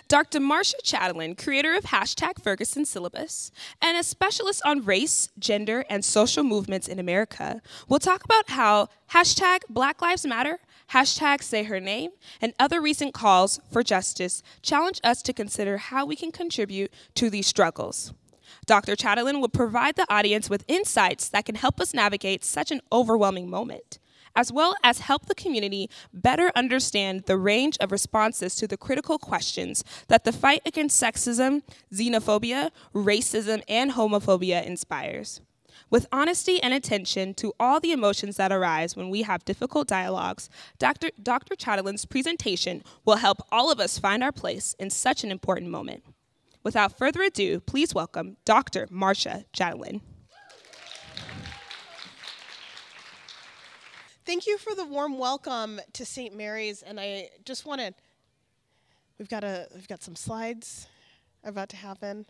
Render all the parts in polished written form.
Dr. Marcia Chatelain, creator of hashtag Ferguson Syllabus, and a specialist on race, gender, and social movements in America, will talk about how hashtag Black Lives Matter, hashtag Say Her Name, and other recent calls for justice challenge us to consider how we can contribute to these struggles. Dr. Chatelain will provide the audience with insights that can help us navigate such an overwhelming moment, as well as help the community better understand the range of responses to the critical questions that the fight against sexism, xenophobia, racism, and homophobia inspires. With honesty and attention to all the emotions that arise when we have difficult dialogues, Dr. Chatelain's presentation will help all of us find our place in such an important moment. Without further ado, please welcome Dr. Marcia Chatelain. Thank you for the warm welcome to St. Mary's, and I just want to, we've got some slides about to happen.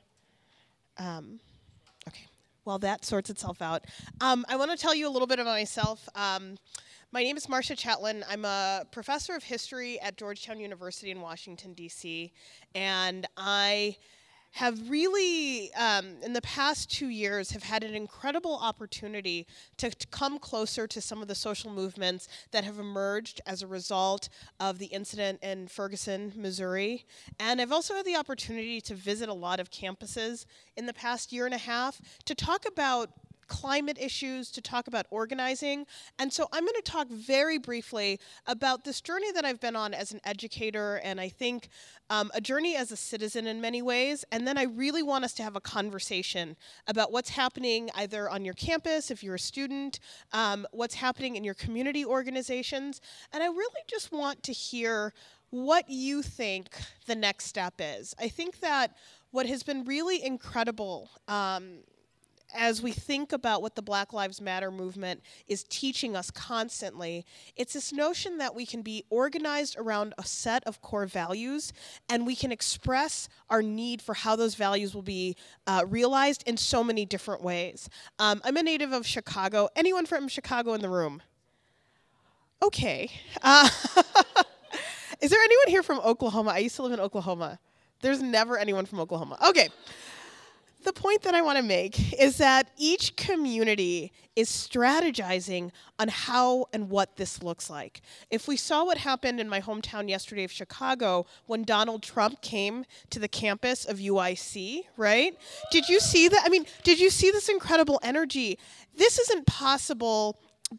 Okay, while that sorts itself out, I want to tell you a little bit about myself. My name is Marcia Chatelain. I'm a professor of history at Georgetown University in Washington, D.C., and I have really, in the past 2 years, have had an incredible opportunity to come closer to some of the social movements that have emerged as a result of the incident in Ferguson, Missouri. And I've also had the opportunity to visit a lot of campuses in the past year and a half to talk about climate issues, to talk about organizing. And so I'm going to talk very briefly about this journey that I've been on as an educator, and I think a journey as a citizen in many ways. And then I really want us to have a conversation about what's happening either on your campus, if you're a student, what's happening in your community organizations. And I really just want to hear what you think the next step is. I think that what has been really incredible as we think about what the Black Lives Matter movement is teaching us constantly, it's this notion that we can be organized around a set of core values, and we can express our need for how those values will be realized in so many different ways. I'm a native of Chicago. Anyone from Chicago in the room? Okay. Is there anyone here from Oklahoma? I used to live in Oklahoma. There's never anyone from Oklahoma. Okay. The point that I want to make is that each community is strategizing on how and what this looks like. If we saw what happened in my hometown yesterday of Chicago when Donald Trump came to the campus of UIC, right? Did you see that? I mean, did you see this incredible energy? This isn't possible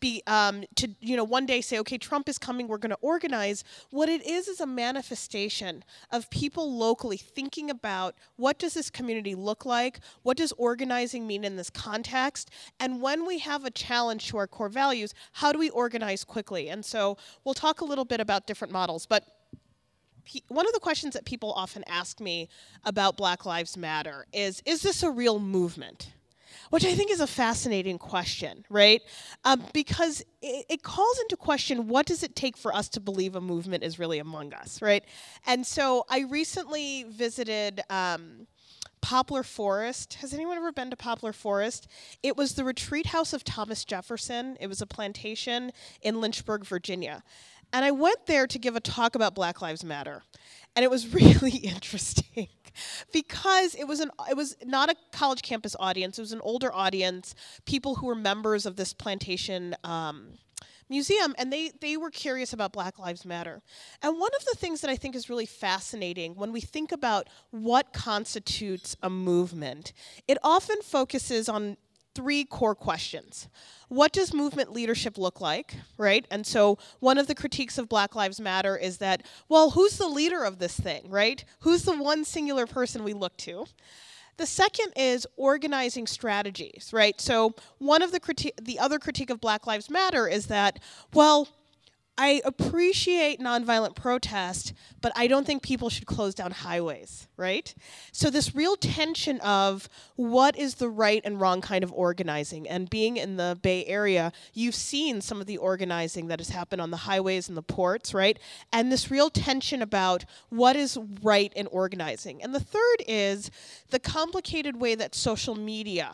to one day say, okay, Trump is coming, we're going to organize. What it is a manifestation of people locally thinking about what does this community look like, what does organizing mean in this context, and when we have a challenge to our core values, how do we organize quickly? And so we'll talk a little bit about different models, but one of the questions that people often ask me about Black Lives Matter is this a real movement? Which I think is a fascinating question, right? Because it calls into question, what does it take for us to believe a movement is really among us, right? And so I recently visited Poplar Forest. Has anyone ever been to Poplar Forest? It was the retreat house of Thomas Jefferson. It was a plantation in Lynchburg, Virginia. And I went there to give a talk about Black Lives Matter. And it was really interesting because it was not a college campus audience. It was an older audience, people who were members of this plantation museum, and they were curious about Black Lives Matter. And one of the things that I think is really fascinating when we think about what constitutes a movement, it often focuses on three core questions. What does movement leadership look like, right? And so one of the critiques of Black Lives Matter is that, well, who's the leader of this thing, right? Who's the one singular person we look to? The second is organizing strategies, right? So one of the other critique of Black Lives Matter is that, well, I appreciate nonviolent protest, but I don't think people should close down highways, right? So this real tension of what is the right and wrong kind of organizing. And being in the Bay Area, you've seen some of the organizing that has happened on the highways and the ports, right? And this real tension about what is right in organizing. And the third is the complicated way that social media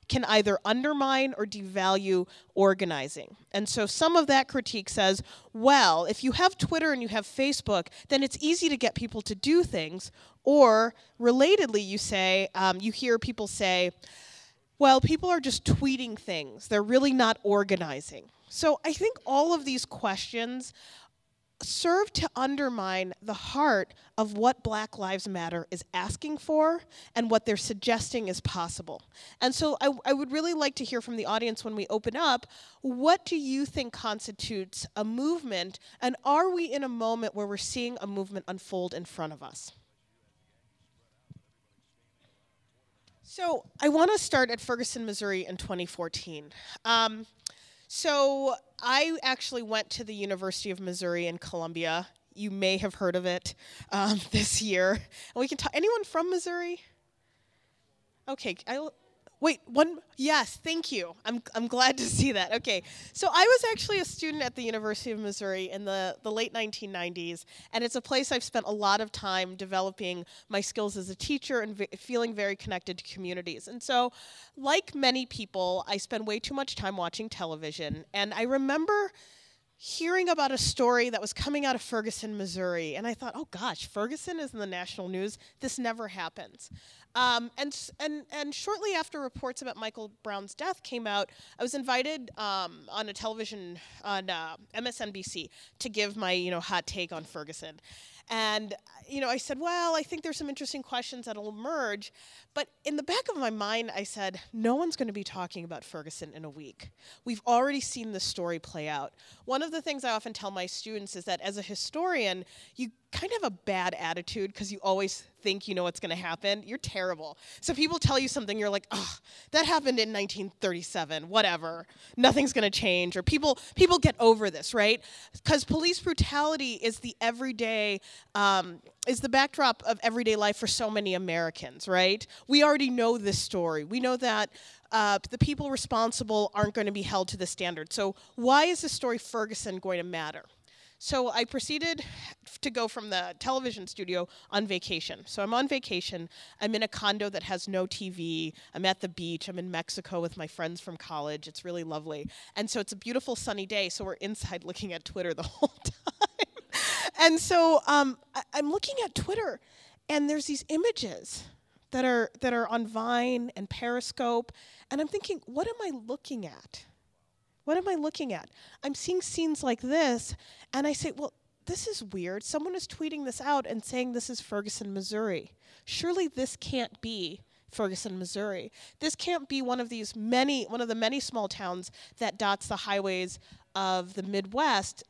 can either undermine or devalue organizing. And so some of that critique says, well, if you have Twitter and you have Facebook, then it's easy to get people to do things. Or relatedly, you hear people say, well, people are just tweeting things. They're really not organizing. So I think all of these questions serve to undermine the heart of what Black Lives Matter is asking for and what they're suggesting is possible. And so I would really like to hear from the audience when we open up, what do you think constitutes a movement, and are we in a moment where we're seeing a movement unfold in front of us? So I want to start at Ferguson, Missouri in 2014. So I actually went to the University of Missouri in Columbia. You may have heard of it this year. And we can talk. Anyone from Missouri? Okay. Yes, thank you. I'm glad to see that. Okay. So I was actually a student at the University of Missouri in the late 1990s, and it's a place I've spent a lot of time developing my skills as a teacher and feeling very connected to communities. And so, like many people, I spend way too much time watching television, and I remember hearing about a story that was coming out of Ferguson, Missouri, and I thought, oh gosh, Ferguson is in the national news. This never happens. And shortly after reports about Michael Brown's death came out, I was invited on a television on MSNBC to give my hot take on Ferguson. And I said, well, I think there's some interesting questions that'll emerge. But in the back of my mind, I said, no one's going to be talking about Ferguson in a week. We've already seen this story play out. One of the things I often tell my students is that as a historian, you kind of have a bad attitude because you always think you know what's going to happen. You're terrible. So people tell you something, you're like, oh, that happened in 1937, whatever. Nothing's going to change. Or people get over this, right? Because police brutality is the everyday, is the backdrop of everyday life for so many Americans, right? We already know this story. We know that the people responsible aren't going to be held to the standard. So why is the story Ferguson going to matter? So I proceeded to go from the television studio on vacation. So I'm on vacation. I'm in a condo that has no TV. I'm at the beach. I'm in Mexico with my friends from college. It's really lovely. And so it's a beautiful sunny day, so we're inside looking at Twitter the whole time. And so I'm looking at Twitter, and there's these images that are on Vine and Periscope, and I'm thinking, what am I looking at? What am I looking at? I'm seeing scenes like this, and I say, well, this is weird. Someone is tweeting this out and saying this is Ferguson, Missouri. Surely this can't be Ferguson, Missouri. This can't be one of the many small towns that dots the highways of the Midwest.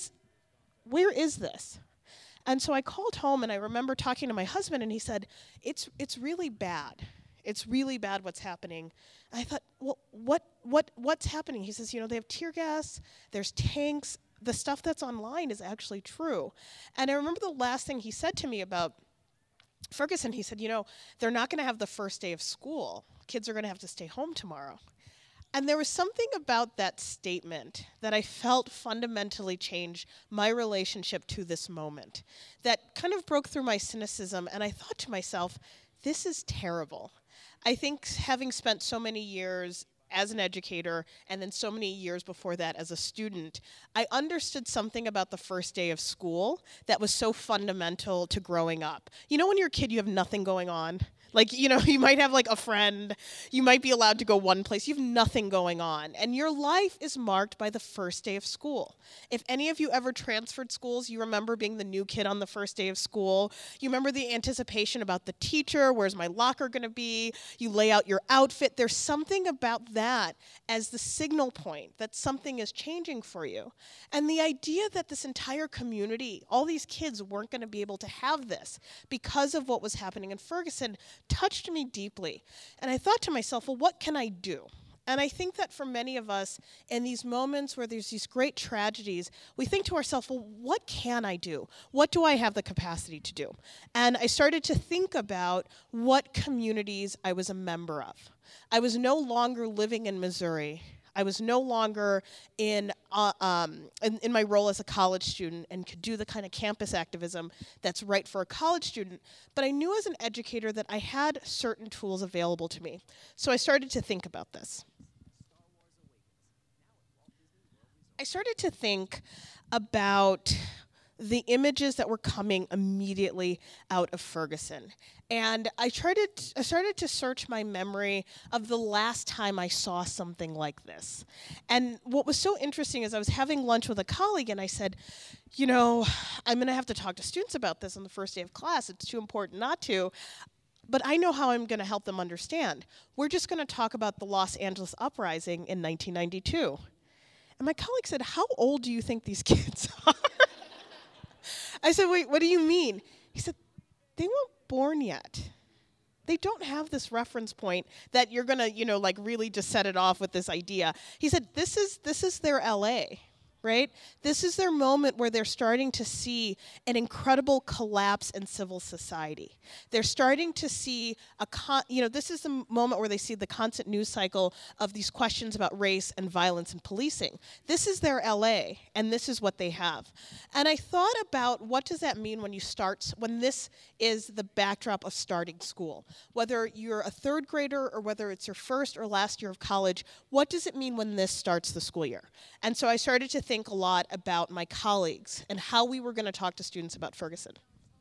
Where is this? And so I called home, and I remember talking to my husband, and he said, it's really bad. It's really bad what's happening. I thought, well, what's happening? He says, they have tear gas, there's tanks. The stuff that's online is actually true. And I remember the last thing he said to me about Ferguson, he said, they're not going to have the first day of school. Kids are going to have to stay home tomorrow. And there was something about that statement that I felt fundamentally changed my relationship to this moment, that kind of broke through my cynicism, and I thought to myself, this is terrible. I think having spent so many years as an educator and then so many years before that as a student, I understood something about the first day of school that was so fundamental to growing up. When you're a kid, you have nothing going on. Like, you might have like a friend, you might be allowed to go one place, you have nothing going on. And your life is marked by the first day of school. If any of you ever transferred schools, you remember being the new kid on the first day of school. You remember the anticipation about the teacher, where's my locker gonna be? You lay out your outfit. There's something about that as the signal point that something is changing for you. And the idea that this entire community, all these kids weren't gonna be able to have this because of what was happening in Ferguson touched me deeply. And I thought to myself, well, what can I do? And I think that for many of us, in these moments where there's these great tragedies, we think to ourselves, well, what can I do? What do I have the capacity to do? And I started to think about what communities I was a member of. I was no longer living in Missouri. I was no longer in my role as a college student and could do the kind of campus activism that's right for a college student. But I knew as an educator that I had certain tools available to me. So I started to think about this. I started to think about the images that were coming immediately out of Ferguson. And I started to search my memory of the last time I saw something like this. And what was so interesting is I was having lunch with a colleague and I said, you know, I'm going to have to talk to students about this on the first day of class. It's too important not to. But I know how I'm going to help them understand. We're just going to talk about the Los Angeles uprising in 1992. And my colleague said, how old do you think these kids are? I said, wait, what do you mean? He said, they weren't born yet. They don't have this reference point that you're going to, like really just set it off with this idea. He said, this is their LA, right? This is their moment where they're starting to see an incredible collapse in civil society. They're starting to see this is the moment where they see the constant news cycle of these questions about race and violence and policing. This is their LA, and this is what they have. And I thought about what does that mean when this is the backdrop of starting school. Whether you're a third grader or whether it's your first or last year of college, what does it mean when this starts the school year? And so I started to think a lot about my colleagues and how we were going to talk to students about Ferguson.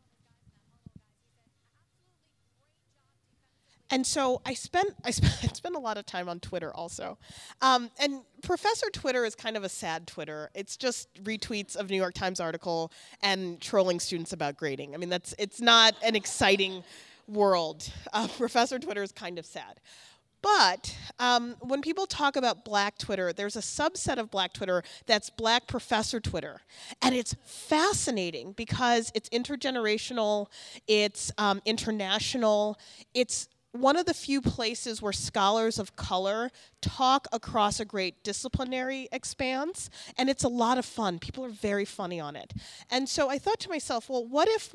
And so I spent a lot of time on Twitter also. And Professor Twitter is kind of a sad Twitter. It's just retweets of New York Times article and trolling students about grading. I mean, it's not an exciting world. Professor Twitter is kind of sad. But when people talk about Black Twitter, there's a subset of Black Twitter that's Black Professor Twitter. And it's fascinating because it's intergenerational, it's international, it's one of the few places where scholars of color talk across a great disciplinary expanse, and it's a lot of fun. People are very funny on it. And so I thought to myself, well, what if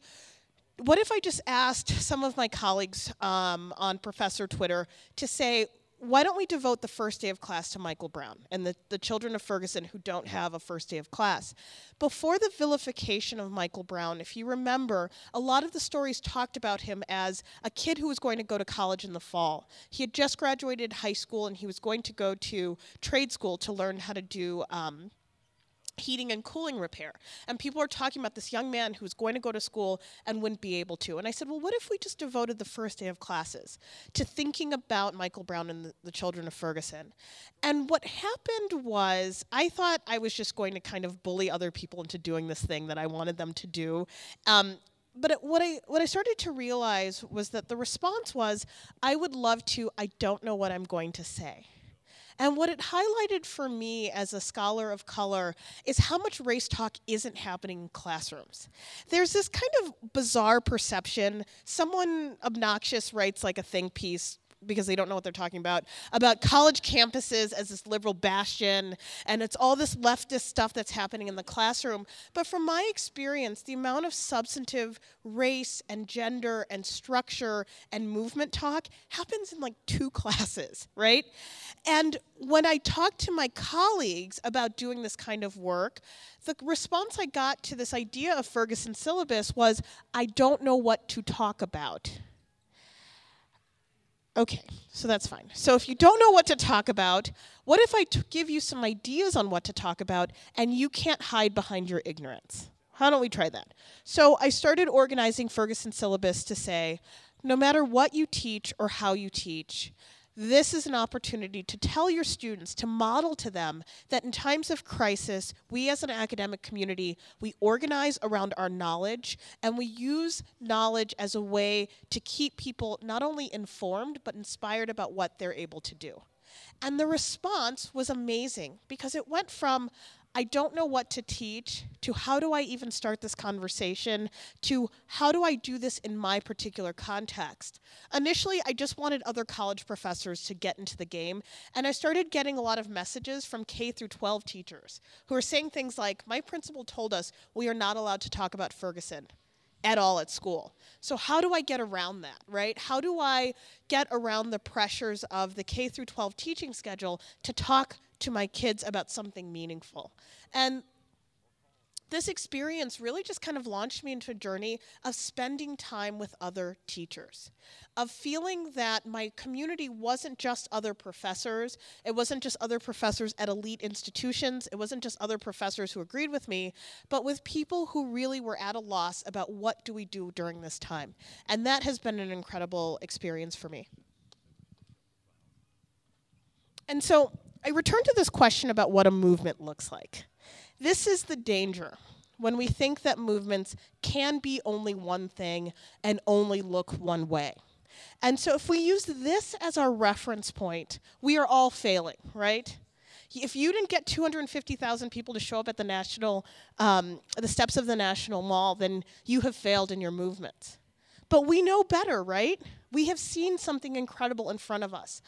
I just asked some of my colleagues on Professor Twitter to say, why don't we devote the first day of class to Michael Brown and the children of Ferguson who don't have a first day of class? Before the vilification of Michael Brown, if you remember, a lot of the stories talked about him as a kid who was going to go to college in the fall. He had just graduated high school and he was going to go to trade school to learn how to do heating and cooling repair. And people are talking about this young man who's going to go to school and wouldn't be able to. And I said, well, what if we just devoted the first day of classes to thinking about Michael Brown and the children of Ferguson? And what happened was I thought I was just going to kind of bully other people into doing this thing that I wanted them to do. But what I started to realize was that the response was, I would love to, I don't know what I'm going to say. And what it highlighted for me as a scholar of color is how much race talk isn't happening in classrooms. There's this kind of bizarre perception. Someone obnoxious writes like a think piece because they don't know what they're talking about college campuses as this liberal bastion, and it's all this leftist stuff that's happening in the classroom. But from my experience, the amount of substantive race and gender and structure and movement talk happens in like 2 classes, right? And when I talked to my colleagues about doing this kind of work, the response I got to this idea of Ferguson syllabus was, I don't know what to talk about. Okay, so that's fine. So if you don't know what to talk about, what if I give you some ideas on what to talk about and you can't hide behind your ignorance? How don't we try that? So I started organizing Ferguson syllabus to say, no matter what you teach or how you teach, this is an opportunity to tell your students, to model to them that in times of crisis, we as an academic community, we organize around our knowledge, and we use knowledge as a way to keep people not only informed, but inspired about what they're able to do. And the response was amazing, because it went from, I don't know what to teach, to how do I even start this conversation, to how do I do this in my particular context. Initially, I just wanted other college professors to get into the game, and I started getting a lot of messages from K through 12 teachers who are saying things like, my principal told us we are not allowed to talk about Ferguson. at all at school. So how do I get around that, right? How do I get around the pressures of the K through 12 teaching schedule to talk to my kids about something meaningful? And this experience really just kind of launched me into a journey of spending time with other teachers, of feeling that my community wasn't just other professors. It wasn't just other professors at elite institutions. It wasn't just other professors who agreed with me, but with people who really were at a loss about what do we do during this time. And that has been an incredible experience for me. And so I return to this question about what a movement looks like. This is the danger when we think that movements can be only one thing and only look one way. And so if we use this as our reference point, we are all failing, right? If you didn't get 250,000 people to show up at the steps of the National Mall, then you have failed in your movement. But we know better, right? We have seen something incredible in front of us.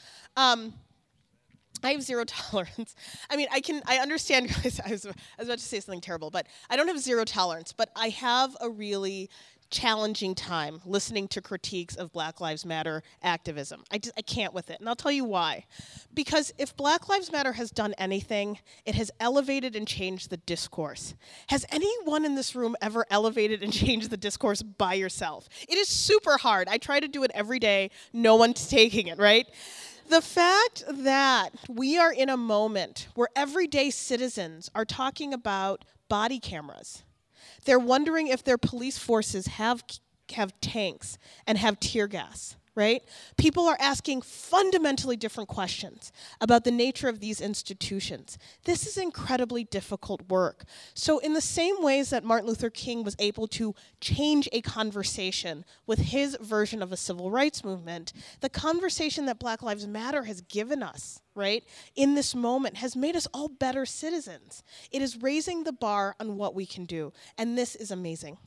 I have zero tolerance. I mean, I understand, guys, I was about to say something terrible, but I don't have zero tolerance, but I have a really challenging time listening to critiques of Black Lives Matter activism. I can't with it, and I'll tell you why. Because if Black Lives Matter has done anything, it has elevated and changed the discourse. Has anyone in this room ever elevated and changed the discourse by yourself? It is super hard. I try to do it every day. No one's taking it, right? The fact that we are in a moment where everyday citizens are talking about body cameras, they're wondering if their police forces have tanks and have tear gas, right? People are asking fundamentally different questions about the nature of these institutions. This is incredibly difficult work. So in the same ways that Martin Luther King was able to change a conversation with his version of a civil rights movement, the conversation that Black Lives Matter has given us, right, in this moment has made us all better citizens. It is raising the bar on what we can do, and this is amazing.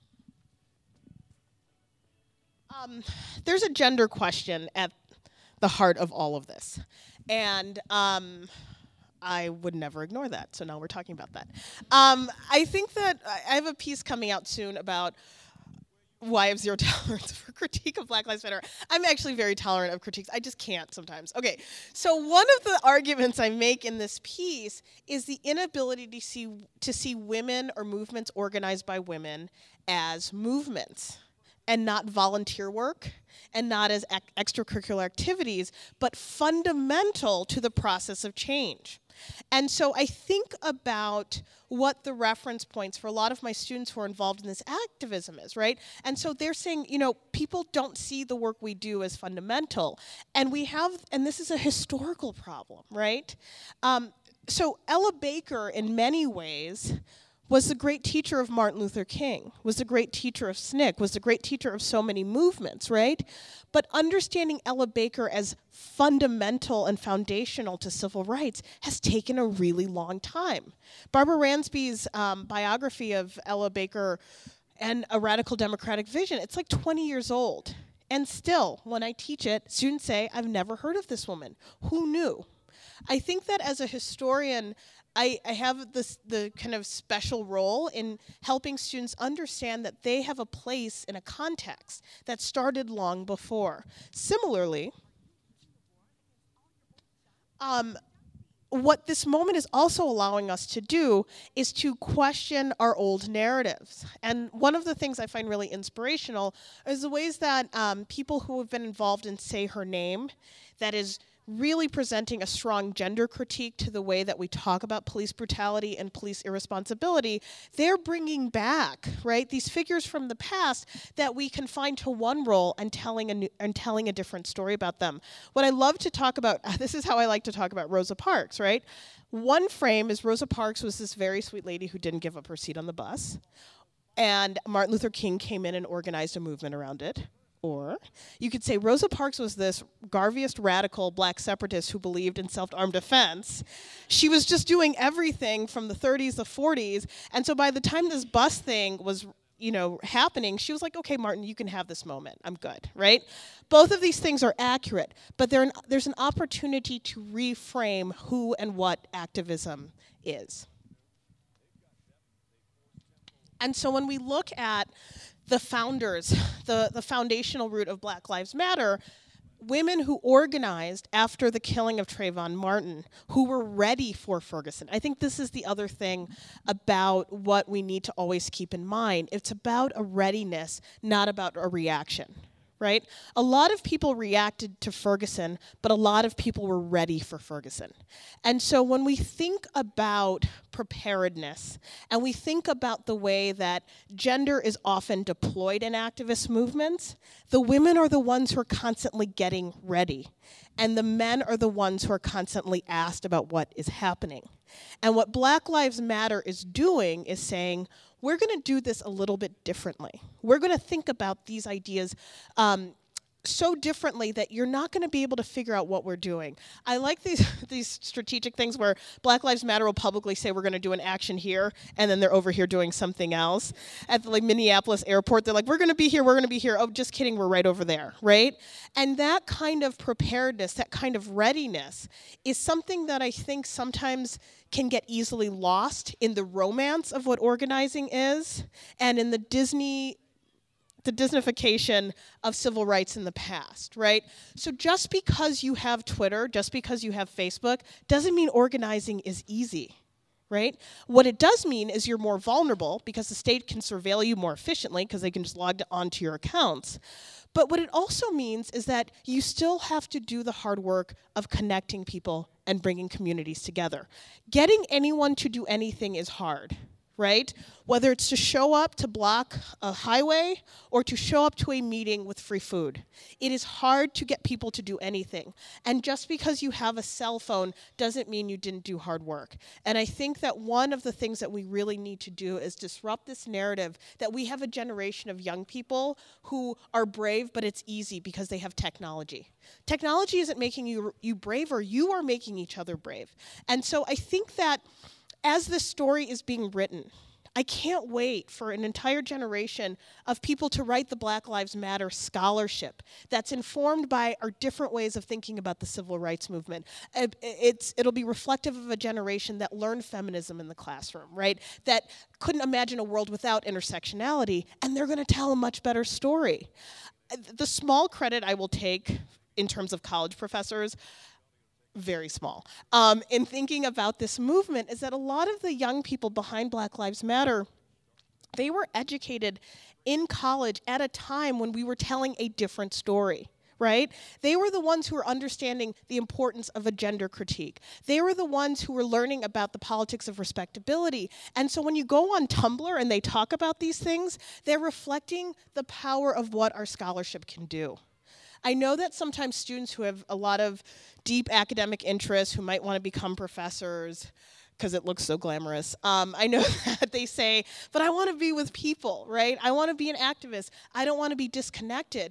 There's a gender question at the heart of all of this, and I would never ignore that, so now we're talking about that. I think that I have a piece coming out soon about why I have zero tolerance for critique of Black Lives Matter. I'm actually very tolerant of critiques. I just can't sometimes. Okay, so one of the arguments I make in this piece is the inability to see women or movements organized by women as movements, and not volunteer work, and not as extracurricular activities, but fundamental to the process of change. And so I think about what the reference points for a lot of my students who are involved in this activism is, right? And so they're saying, you know, people don't see the work we do as fundamental. And this is a historical problem, right? So Ella Baker, in many ways, was the great teacher of Martin Luther King, was the great teacher of SNCC, was the great teacher of so many movements, right? But understanding Ella Baker as fundamental and foundational to civil rights has taken a really long time. Barbara Ransby's biography of Ella Baker and A Radical Democratic Vision, it's like 20 years old. And still, when I teach it, students say, I've never heard of this woman. Who knew? I think that as a historian, I have the kind of special role in helping students understand that they have a place in a context that started long before. Similarly, what this moment is also allowing us to do is to question our old narratives. And one of the things I find really inspirational is the ways that people who have been involved in Say Her Name, that is really presenting a strong gender critique to the way that we talk about police brutality and police irresponsibility, they're bringing back, right, these figures from the past that we confine to one role and telling a different story about them. What I love to talk about, this is how I like to talk about Rosa Parks, right? One frame is Rosa Parks was this very sweet lady who didn't give up her seat on the bus, and Martin Luther King came in and organized a movement around it. Or you could say Rosa Parks was this Garveyist radical black separatist who believed in self-armed defense. She was just doing everything from the 30s, the 40s, and so by the time this bus thing was, happening, she was like, okay, Martin, you can have this moment. I'm good, right? Both of these things are accurate, but there's an opportunity to reframe who and what activism is. And so when we look at the founders, the foundational root of Black Lives Matter, women who organized after the killing of Trayvon Martin, who were ready for Ferguson. I think this is the other thing about what we need to always keep in mind. It's about a readiness, not about a reaction. Right? A lot of people reacted to Ferguson, but a lot of people were ready for Ferguson. And so when we think about preparedness, and we think about the way that gender is often deployed in activist movements, the women are the ones who are constantly getting ready, and the men are the ones who are constantly asked about what is happening. And what Black Lives Matter is doing is saying, we're going to do this a little bit differently. We're going to think about these ideas so differently that you're not going to be able to figure out what we're doing. I like these strategic things where Black Lives Matter will publicly say we're going to do an action here, and then they're over here doing something else. At the Minneapolis airport, they're like, we're going to be here, we're going to be here. Oh, just kidding, we're right over there, right? And that kind of preparedness, that kind of readiness is something that I think sometimes can get easily lost in the romance of what organizing is and in the Disneyfication of civil rights in the past, right? So just because you have Twitter, just because you have Facebook, doesn't mean organizing is easy, right? What it does mean is you're more vulnerable because the state can surveil you more efficiently because they can just log onto your accounts. But what it also means is that you still have to do the hard work of connecting people and bringing communities together. Getting anyone to do anything is hard, right? Whether it's to show up to block a highway or to show up to a meeting with free food. It is hard to get people to do anything. And just because you have a cell phone doesn't mean you didn't do hard work. And I think that one of the things that we really need to do is disrupt this narrative that we have a generation of young people who are brave, but it's easy because they have technology. Technology isn't making you braver, you are making each other brave. And so I think that as this story is being written, I can't wait for an entire generation of people to write the Black Lives Matter scholarship that's informed by our different ways of thinking about the civil rights movement. It'll be reflective of a generation that learned feminism in the classroom, right? That couldn't imagine a world without intersectionality, and they're going to tell a much better story. The small credit I will take in terms of college professors, very small, in thinking about this movement is that a lot of the young people behind Black Lives Matter, they were educated in college at a time when we were telling a different story, right? They were the ones who were understanding the importance of a gender critique. They were the ones who were learning about the politics of respectability. And so when you go on Tumblr and they talk about these things, they're reflecting the power of what our scholarship can do. I know that sometimes students who have a lot of deep academic interests, who might want to become professors, because it looks so glamorous, I know that they say, but I want to be with people, right? I want to be an activist. I don't want to be disconnected.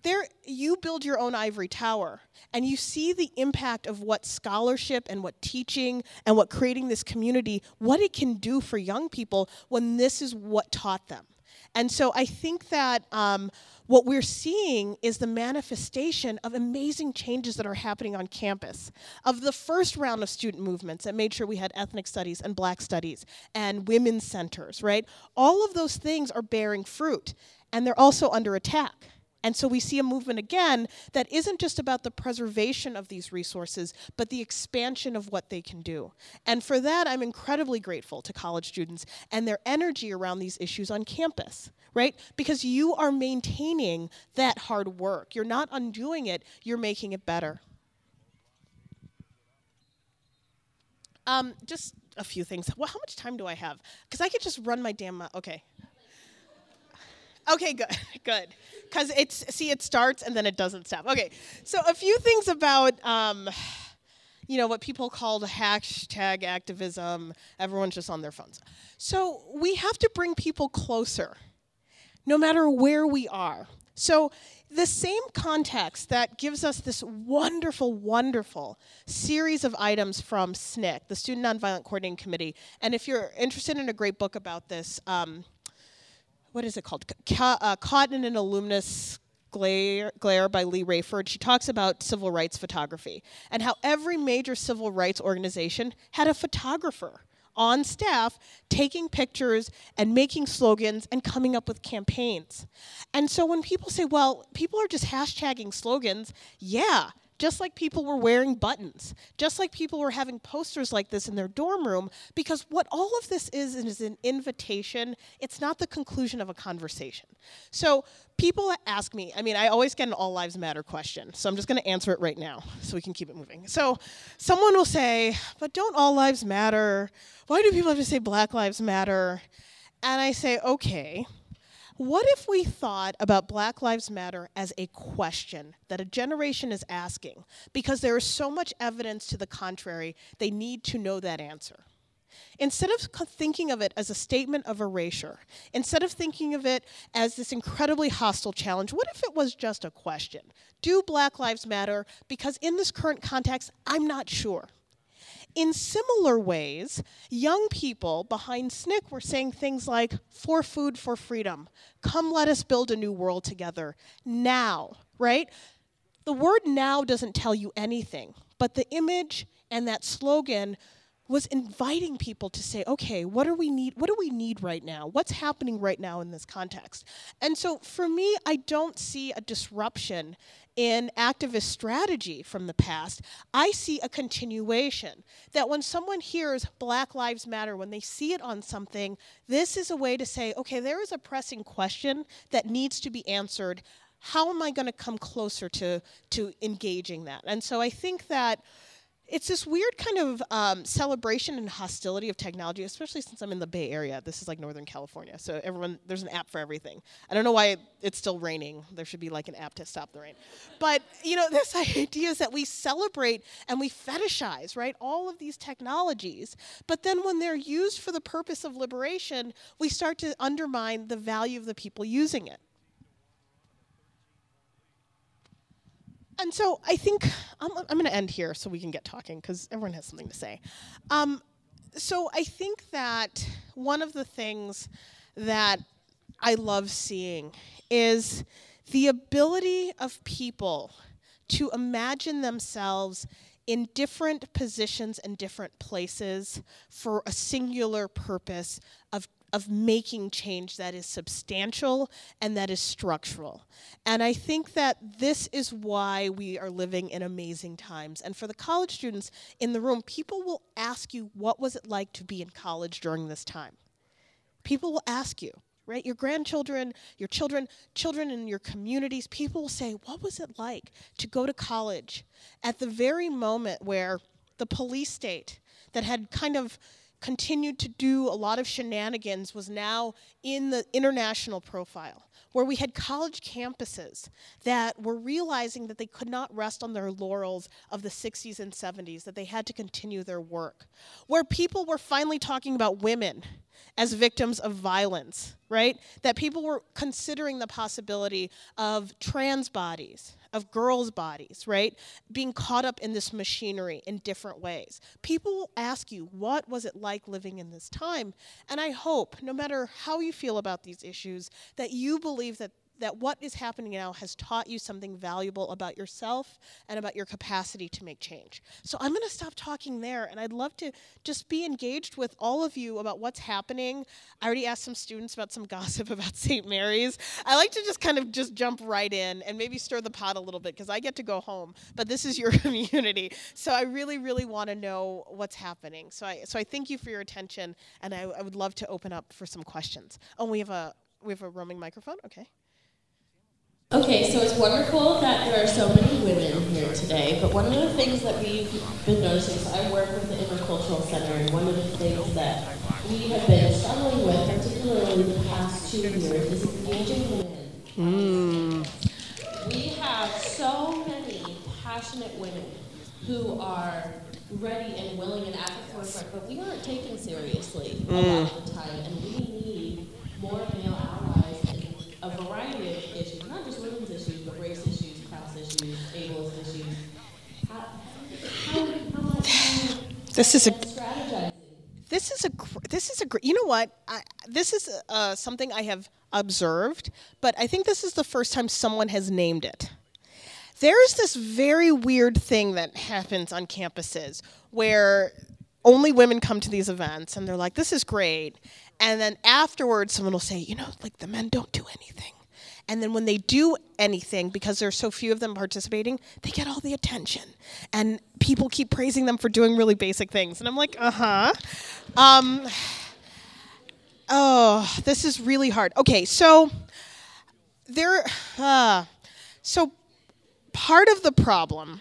You build your own ivory tower, and you see the impact of what scholarship and what teaching and what creating this community, what it can do for young people when this is what taught them. And so I think that what we're seeing is the manifestation of amazing changes that are happening on campus. Of the first round of student movements that made sure we had ethnic studies and black studies and women's centers, right? All of those things are bearing fruit, and they're also under attack. And so we see a movement again that isn't just about the preservation of these resources, but the expansion of what they can do. And for that, I'm incredibly grateful to college students and their energy around these issues on campus, right? Because you are maintaining that hard work. You're not undoing it, you're making it better. Just a few things. Well, how much time do I have? Because I could just run my damn mouth. Okay. Okay, good. Because it starts and then it doesn't stop. Okay, so a few things about, what people call the hashtag activism. Everyone's just on their phones. So we have to bring people closer, no matter where we are. So the same context that gives us this wonderful, wonderful series of items from SNCC, the Student Nonviolent Coordinating Committee. And if you're interested in a great book about this, what is it called? Caught in an Illuminous Glare by Lee Rayford. She talks about civil rights photography and how every major civil rights organization had a photographer on staff taking pictures and making slogans and coming up with campaigns. And so when people say, well, people are just hashtagging slogans, yeah, just like people were wearing buttons, just like people were having posters like this in their dorm room, because what all of this is an invitation. It's not the conclusion of a conversation. So people ask me, I always get an All Lives Matter question, so I'm just going to answer it right now so we can keep it moving. So someone will say, but don't all lives matter? Why do people have to say Black Lives Matter? And I say, okay, what if we thought about Black Lives Matter as a question that a generation is asking because there is so much evidence to the contrary, they need to know that answer? Instead of thinking of it as a statement of erasure, instead of thinking of it as this incredibly hostile challenge, what if it was just a question? Do Black Lives Matter? Because in this current context, I'm not sure. In similar ways, young people behind SNCC were saying things like, for food, for freedom, come let us build a new world together, now, right? The word now doesn't tell you anything, but the image and that slogan was inviting people to say, okay, what do we need right now? What's happening right now in this context? And so for me, I don't see a disruption in activist strategy from the past. I see a continuation, that when someone hears Black Lives Matter, when they see it on something, this is a way to say, okay, there is a pressing question that needs to be answered. How am I going to come closer to engaging that? And so I think that it's this weird kind of celebration and hostility of technology, especially since I'm in the Bay Area. This is like Northern California, so there's an app for everything. I don't know why it's still raining. There should be like an app to stop the rain. But this idea is that we celebrate and we fetishize, right, all of these technologies. But then when they're used for the purpose of liberation, we start to undermine the value of the people using it. And so I think I'm going to end here so we can get talking because everyone has something to say. So I think that one of the things that I love seeing is the ability of people to imagine themselves in different positions and different places for a singular purpose of making change that is substantial and that is structural. And I think that this is why we are living in amazing times. And for the college students in the room, people will ask you, what was it like to be in college during this time? People will ask you, right? Your grandchildren, your children in your communities, people will say, what was it like to go to college at the very moment where the police state that had kind of continued to do a lot of shenanigans was now in the international profile, where we had college campuses that were realizing that they could not rest on their laurels of the 60s and 70s, that they had to continue their work, where people were finally talking about women as victims of violence, right? That people were considering the possibility of trans bodies, of girls' bodies, right? Being caught up in this machinery in different ways. People will ask you, what was it like living in this time? And I hope, no matter how you feel about these issues, that you believe that what is happening now has taught you something valuable about yourself and about your capacity to make change. So I'm going to stop talking there, and I'd love to just be engaged with all of you about what's happening. I already asked some students about some gossip about St. Mary's. I like to just kind of just jump right in and maybe stir the pot a little bit because I get to go home, but this is your community. So I really, really want to know what's happening. So I thank you for your attention, and I would love to open up for some questions. Oh, we have a roaming microphone? Okay. Okay, so it's wonderful that there are so many women here today, but one of the things that we've been noticing, so I work with the Intercultural Center, and one of the things that we have been struggling with, particularly the past 2 years, is engaging women. We have so many passionate women who are ready and willing and advocates for it, but we aren't taken seriously a lot of the time, and we need more male allies in a variety of issues, not just women's issues, but race issues, class issues, ableist issues. How much This is a strategizing? You know what? This is something I have observed, but I think this is the first time someone has named it. There is this very weird thing that happens on campuses where only women come to these events, and they're like, this is great. And then afterwards, someone will say, like the men don't do anything. And then when they do anything, because there's so few of them participating, they get all the attention. And people keep praising them for doing really basic things. And I'm like, this is really hard. Okay, so so part of the problem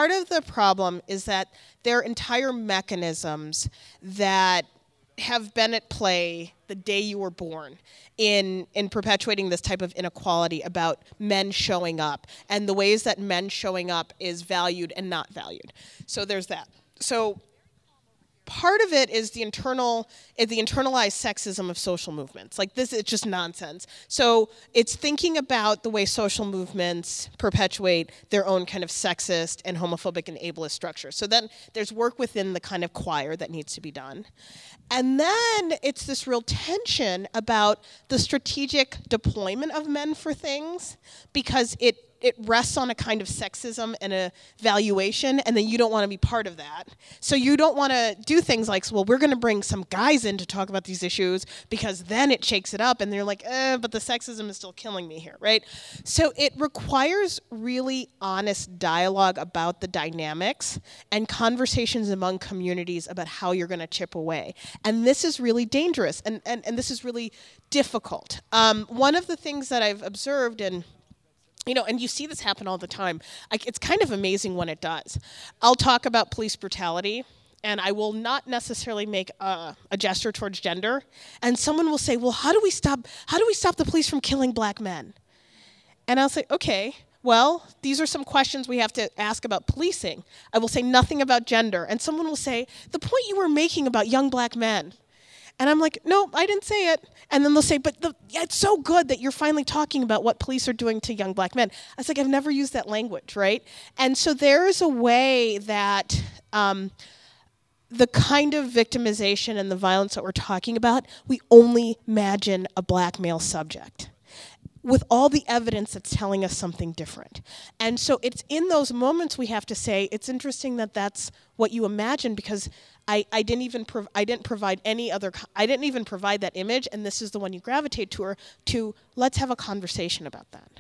is that there are entire mechanisms that have been at play the day you were born in perpetuating this type of inequality about men showing up and the ways that men showing up is valued and not valued. So there's that. So part of it is the internalized sexism of social movements. Like this, it's just nonsense. So it's thinking about the way social movements perpetuate their own kind of sexist and homophobic and ableist structure. So then there's work within the kind of choir that needs to be done. And then it's this real tension about the strategic deployment of men for things because it rests on a kind of sexism and a valuation, and then you don't want to be part of that. So you don't want to do things like, well, we're going to bring some guys in to talk about these issues because then it shakes it up, and they're like, but the sexism is still killing me here, right? So it requires really honest dialogue about the dynamics and conversations among communities about how you're going to chip away. And this is really dangerous, and this is really difficult. One of the things that I've observed, and you see this happen all the time. It's kind of amazing when it does. I'll talk about police brutality, and I will not necessarily make a gesture towards gender. And someone will say, well, how do we stop the police from killing black men? And I'll say, okay, well, these are some questions we have to ask about policing. I will say nothing about gender. And someone will say, the point you were making about young black men. And I'm like, no, I didn't say it. And then they'll say, but it's so good that you're finally talking about what police are doing to young black men. I was like, I've never used that language, right? And so there is a way that the kind of victimization and the violence that we're talking about, we only imagine a black male subject with all the evidence that's telling us something different. And so it's in those moments we have to say, it's interesting that that's what you imagine because I didn't even provide that image, and this is the one you gravitate to. Let's have a conversation about that.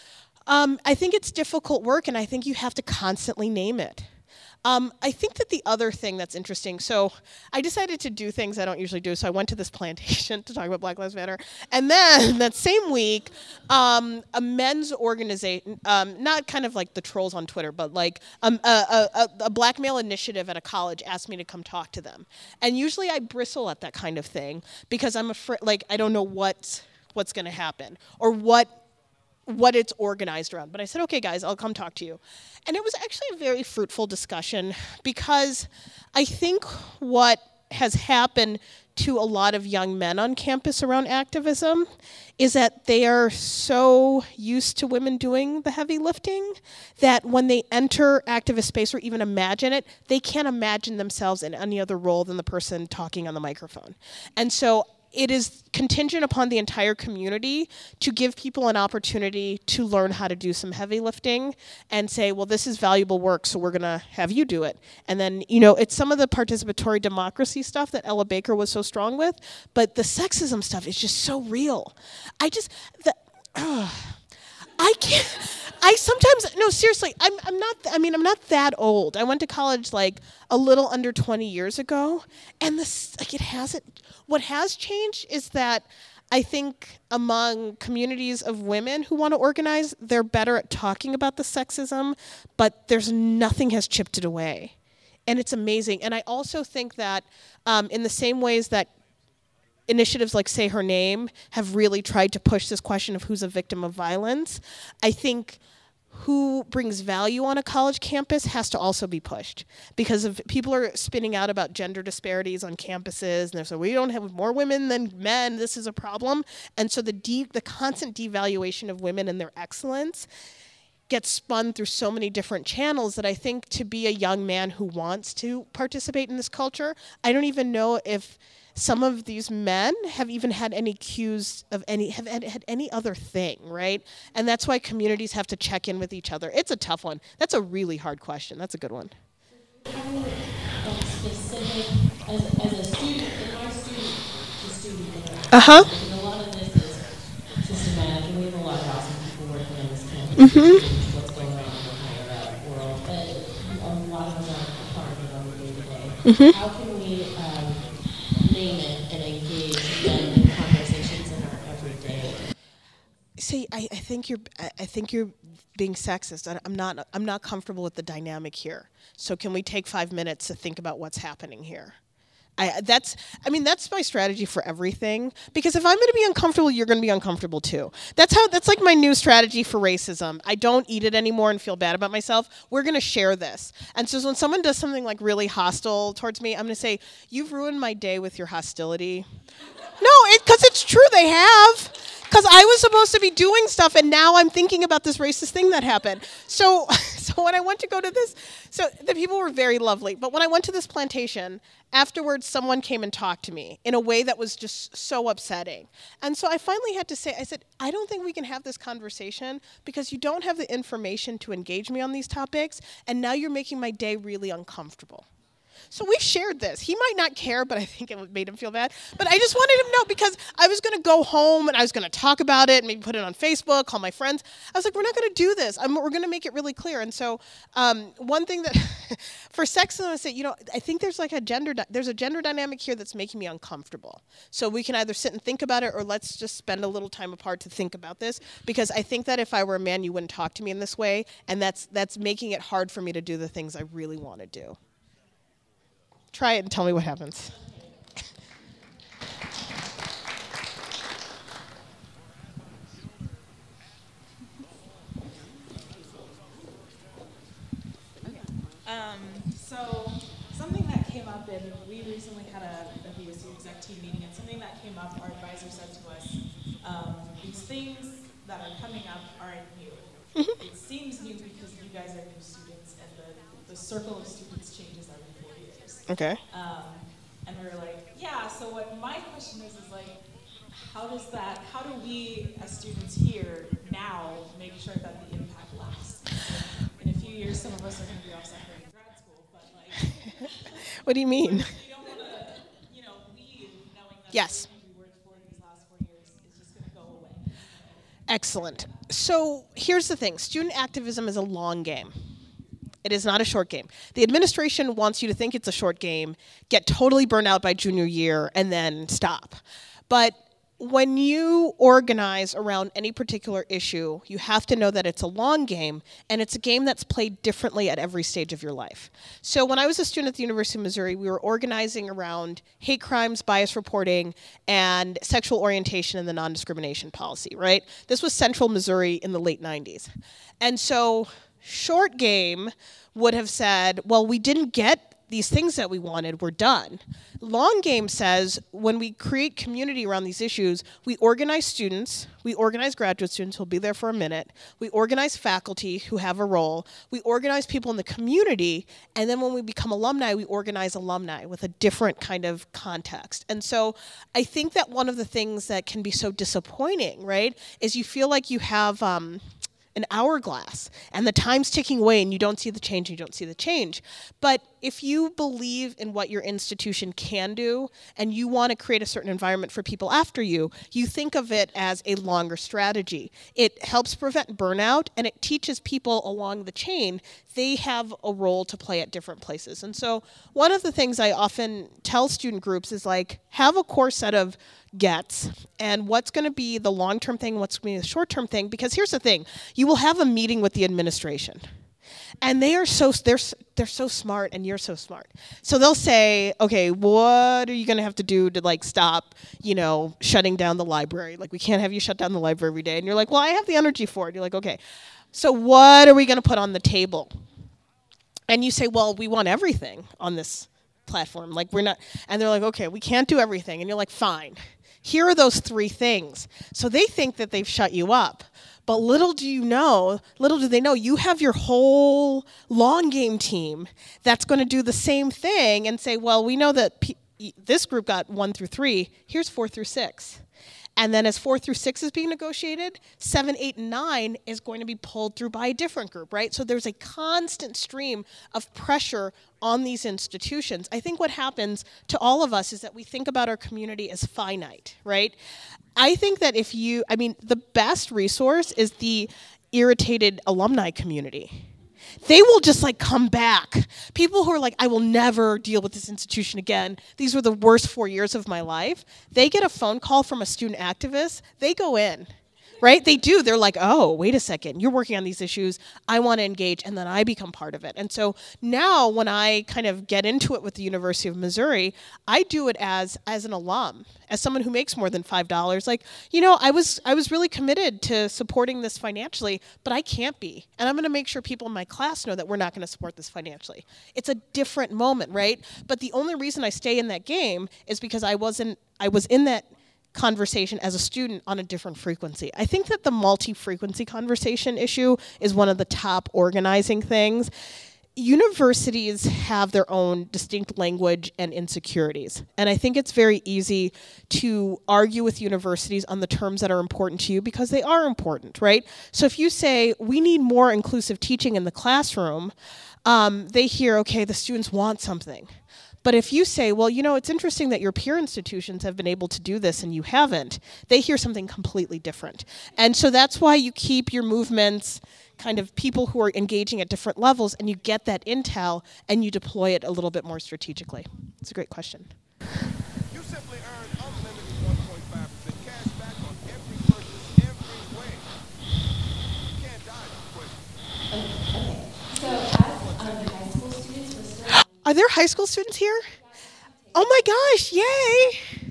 I think it's difficult work, and I think you have to constantly name it. I think that the other thing that's interesting, so I decided to do things I don't usually do, so I went to this plantation to talk about Black Lives Matter, and then that same week, a men's organization, not kind of like the trolls on Twitter, but like a black male initiative at a college asked me to come talk to them. And usually I bristle at that kind of thing, because I'm afraid, like, I don't know what's going to happen, or what it's organized around. But I said, okay, guys, I'll come talk to you. And it was actually a very fruitful discussion because I think what has happened to a lot of young men on campus around activism is that they are so used to women doing the heavy lifting that when they enter activist space or even imagine it, they can't imagine themselves in any other role than the person talking on the microphone. And so it is contingent upon the entire community to give people an opportunity to learn how to do some heavy lifting and say, well, this is valuable work, so we're going to have you do it. And then, it's some of the participatory democracy stuff that Ella Baker was so strong with, but the sexism stuff is just so real. Seriously, I'm not that old. I went to college like a little under 20 years ago, and what has changed is that I think among communities of women who want to organize, they're better at talking about the sexism, but nothing has chipped it away. And it's amazing. And I also think that in the same ways that initiatives like Say Her Name have really tried to push this question of who's a victim of violence, I think who brings value on a college campus has to also be pushed, because if people are spinning out about gender disparities on campuses and they're saying we don't have more women than men, this is a problem. And so the constant devaluation of women and their excellence gets spun through so many different channels that I think to be a young man who wants to participate in this culture, I don't even know if some of these men have even had any cues of had any other thing, right? And that's why communities have to check in with each other. It's a tough one. That's a really hard question. That's a good one. like specific, as a student, in my student-to-student interaction. Uh-huh. And a lot of this is systematic, and we have a lot of awesome people working on this campus, what's going on in the higher ed world, but a lot of us aren't a part of it on the day-to-day. How can we name it and engage them in conversations in our everyday? See, I think you're being sexist. I'm not comfortable with the dynamic here. So can we take 5 minutes to think about what's happening here? That's my strategy for everything. Because if I'm going to be uncomfortable, you're going to be uncomfortable too. That's like my new strategy for racism. I don't eat it anymore and feel bad about myself. We're going to share this. And so when someone does something like really hostile towards me, I'm going to say, "You've ruined my day with your hostility." No, because it's true, they have. Because I was supposed to be doing stuff, and now I'm thinking about this racist thing that happened. So when I went to go to this, so the people were very lovely. But when I went to this plantation, afterwards, someone came and talked to me in a way that was just so upsetting. And so I finally had to say, I said, I don't think we can have this conversation because you don't have the information to engage me on these topics, and now you're making my day really uncomfortable. So we shared this. He might not care, but I think it made him feel bad. But I just wanted him to know because I was going to go home and I was going to talk about it, maybe put it on Facebook, call my friends. I was like, we're not going to do this. We're going to make it really clear. And so one thing that for sexism, I say, I think there's like a gender dynamic here that's making me uncomfortable. So we can either sit and think about it or let's just spend a little time apart to think about this because I think that if I were a man, you wouldn't talk to me in this way. And that's making it hard for me to do the things I really want to do. Try it and tell me what happens. So something that came up, and we recently had a BSU exec team meeting, and something that came up, our advisor said to us, these things that are coming up aren't new. It seems new because you guys are new students, and the circle of students changes every 4 years. Okay. And we were like, yeah, so what my question is like, how do we as students here now make sure that the impact lasts? In a few years, some of us are going to be off suffering in grad school, but like... What do you mean? You don't want to, leave knowing that yes. everything we worked for these last 4 years is just going to go away. Excellent. So here's the thing. Student activism is a long game. It is not a short game. The administration wants you to think it's a short game, get totally burned out by junior year, and then stop. But when you organize around any particular issue, you have to know that it's a long game, and it's a game that's played differently at every stage of your life. So when I was a student at the University of Missouri, we were organizing around hate crimes, bias reporting, and sexual orientation and the non-discrimination policy, right? This was Central Missouri in the late 90s. And so short game would have said, well, we didn't get these things that we wanted, we're done. Long game says, when we create community around these issues, we organize students, we organize graduate students who'll be there for a minute, we organize faculty who have a role, we organize people in the community, and then when we become alumni, we organize alumni with a different kind of context. And so I think that one of the things that can be so disappointing, right, is you feel like you have an hourglass, and the time's ticking away, and you don't see the change, But if you believe in what your institution can do, and you want to create a certain environment for people after you, you think of it as a longer strategy. It helps prevent burnout, and it teaches people along the chain they have a role to play at different places. And so one of the things I often tell student groups is like, have a core set of gets and what's going to be the long-term thing, what's going to be the short-term thing, because here's the thing, you will have a meeting with the administration. And they're so smart, and you're so smart. So they'll say, okay, what are you going to have to do to like stop, shutting down the library? Like, we can't have you shut down the library every day. And you're like, well, I have the energy for it. You're like, okay, so what are we going to put on the table? And you say, well, we want everything on this platform. Like, we're not, and they're like, okay, we can't do everything. And you're like, fine. Here are those 3 things. So they think that they've shut you up. But little do they know, you have your whole long game team that's going to do the same thing and say, well, we know that this group got 1 through 3. Here's 4 through 6. And then as 4 through 6 is being negotiated, 7, 8, and 9 is going to be pulled through by a different group, right? So there's a constant stream of pressure on these institutions. I think what happens to all of us is that we think about our community as finite, right? I think that the best resource is the irritated alumni community. They will just come back. People who are like, I will never deal with this institution again. These were the worst 4 years of my life. They get a phone call from a student activist. They go in, right? They do. They're like, oh, wait a second. You're working on these issues. I want to engage. And then I become part of it. And so now when I kind of get into it with the University of Missouri, I do it as an alum, as someone who makes more than $5. I was really committed to supporting this financially, but I can't be. And I'm going to make sure people in my class know that we're not going to support this financially. It's a different moment, right? But the only reason I stay in that game is because I was in that conversation as a student on a different frequency. I think that the multi-frequency conversation issue is one of the top organizing things. Universities have their own distinct language and insecurities. And I think it's very easy to argue with universities on the terms that are important to you because they are important, right? So if you say, we need more inclusive teaching in the classroom, they hear, okay, the students want something. But if you say, well, it's interesting that your peer institutions have been able to do this and you haven't, they hear something completely different. And so that's why you keep your movements kind of people who are engaging at different levels, and you get that intel and you deploy it a little bit more strategically. It's a great question. You simply earn unlimited 1.5% cash back on every purchase every way. You can't die quick. Okay. So as high school students, we're still... Are there high school students here? Oh my gosh, yay!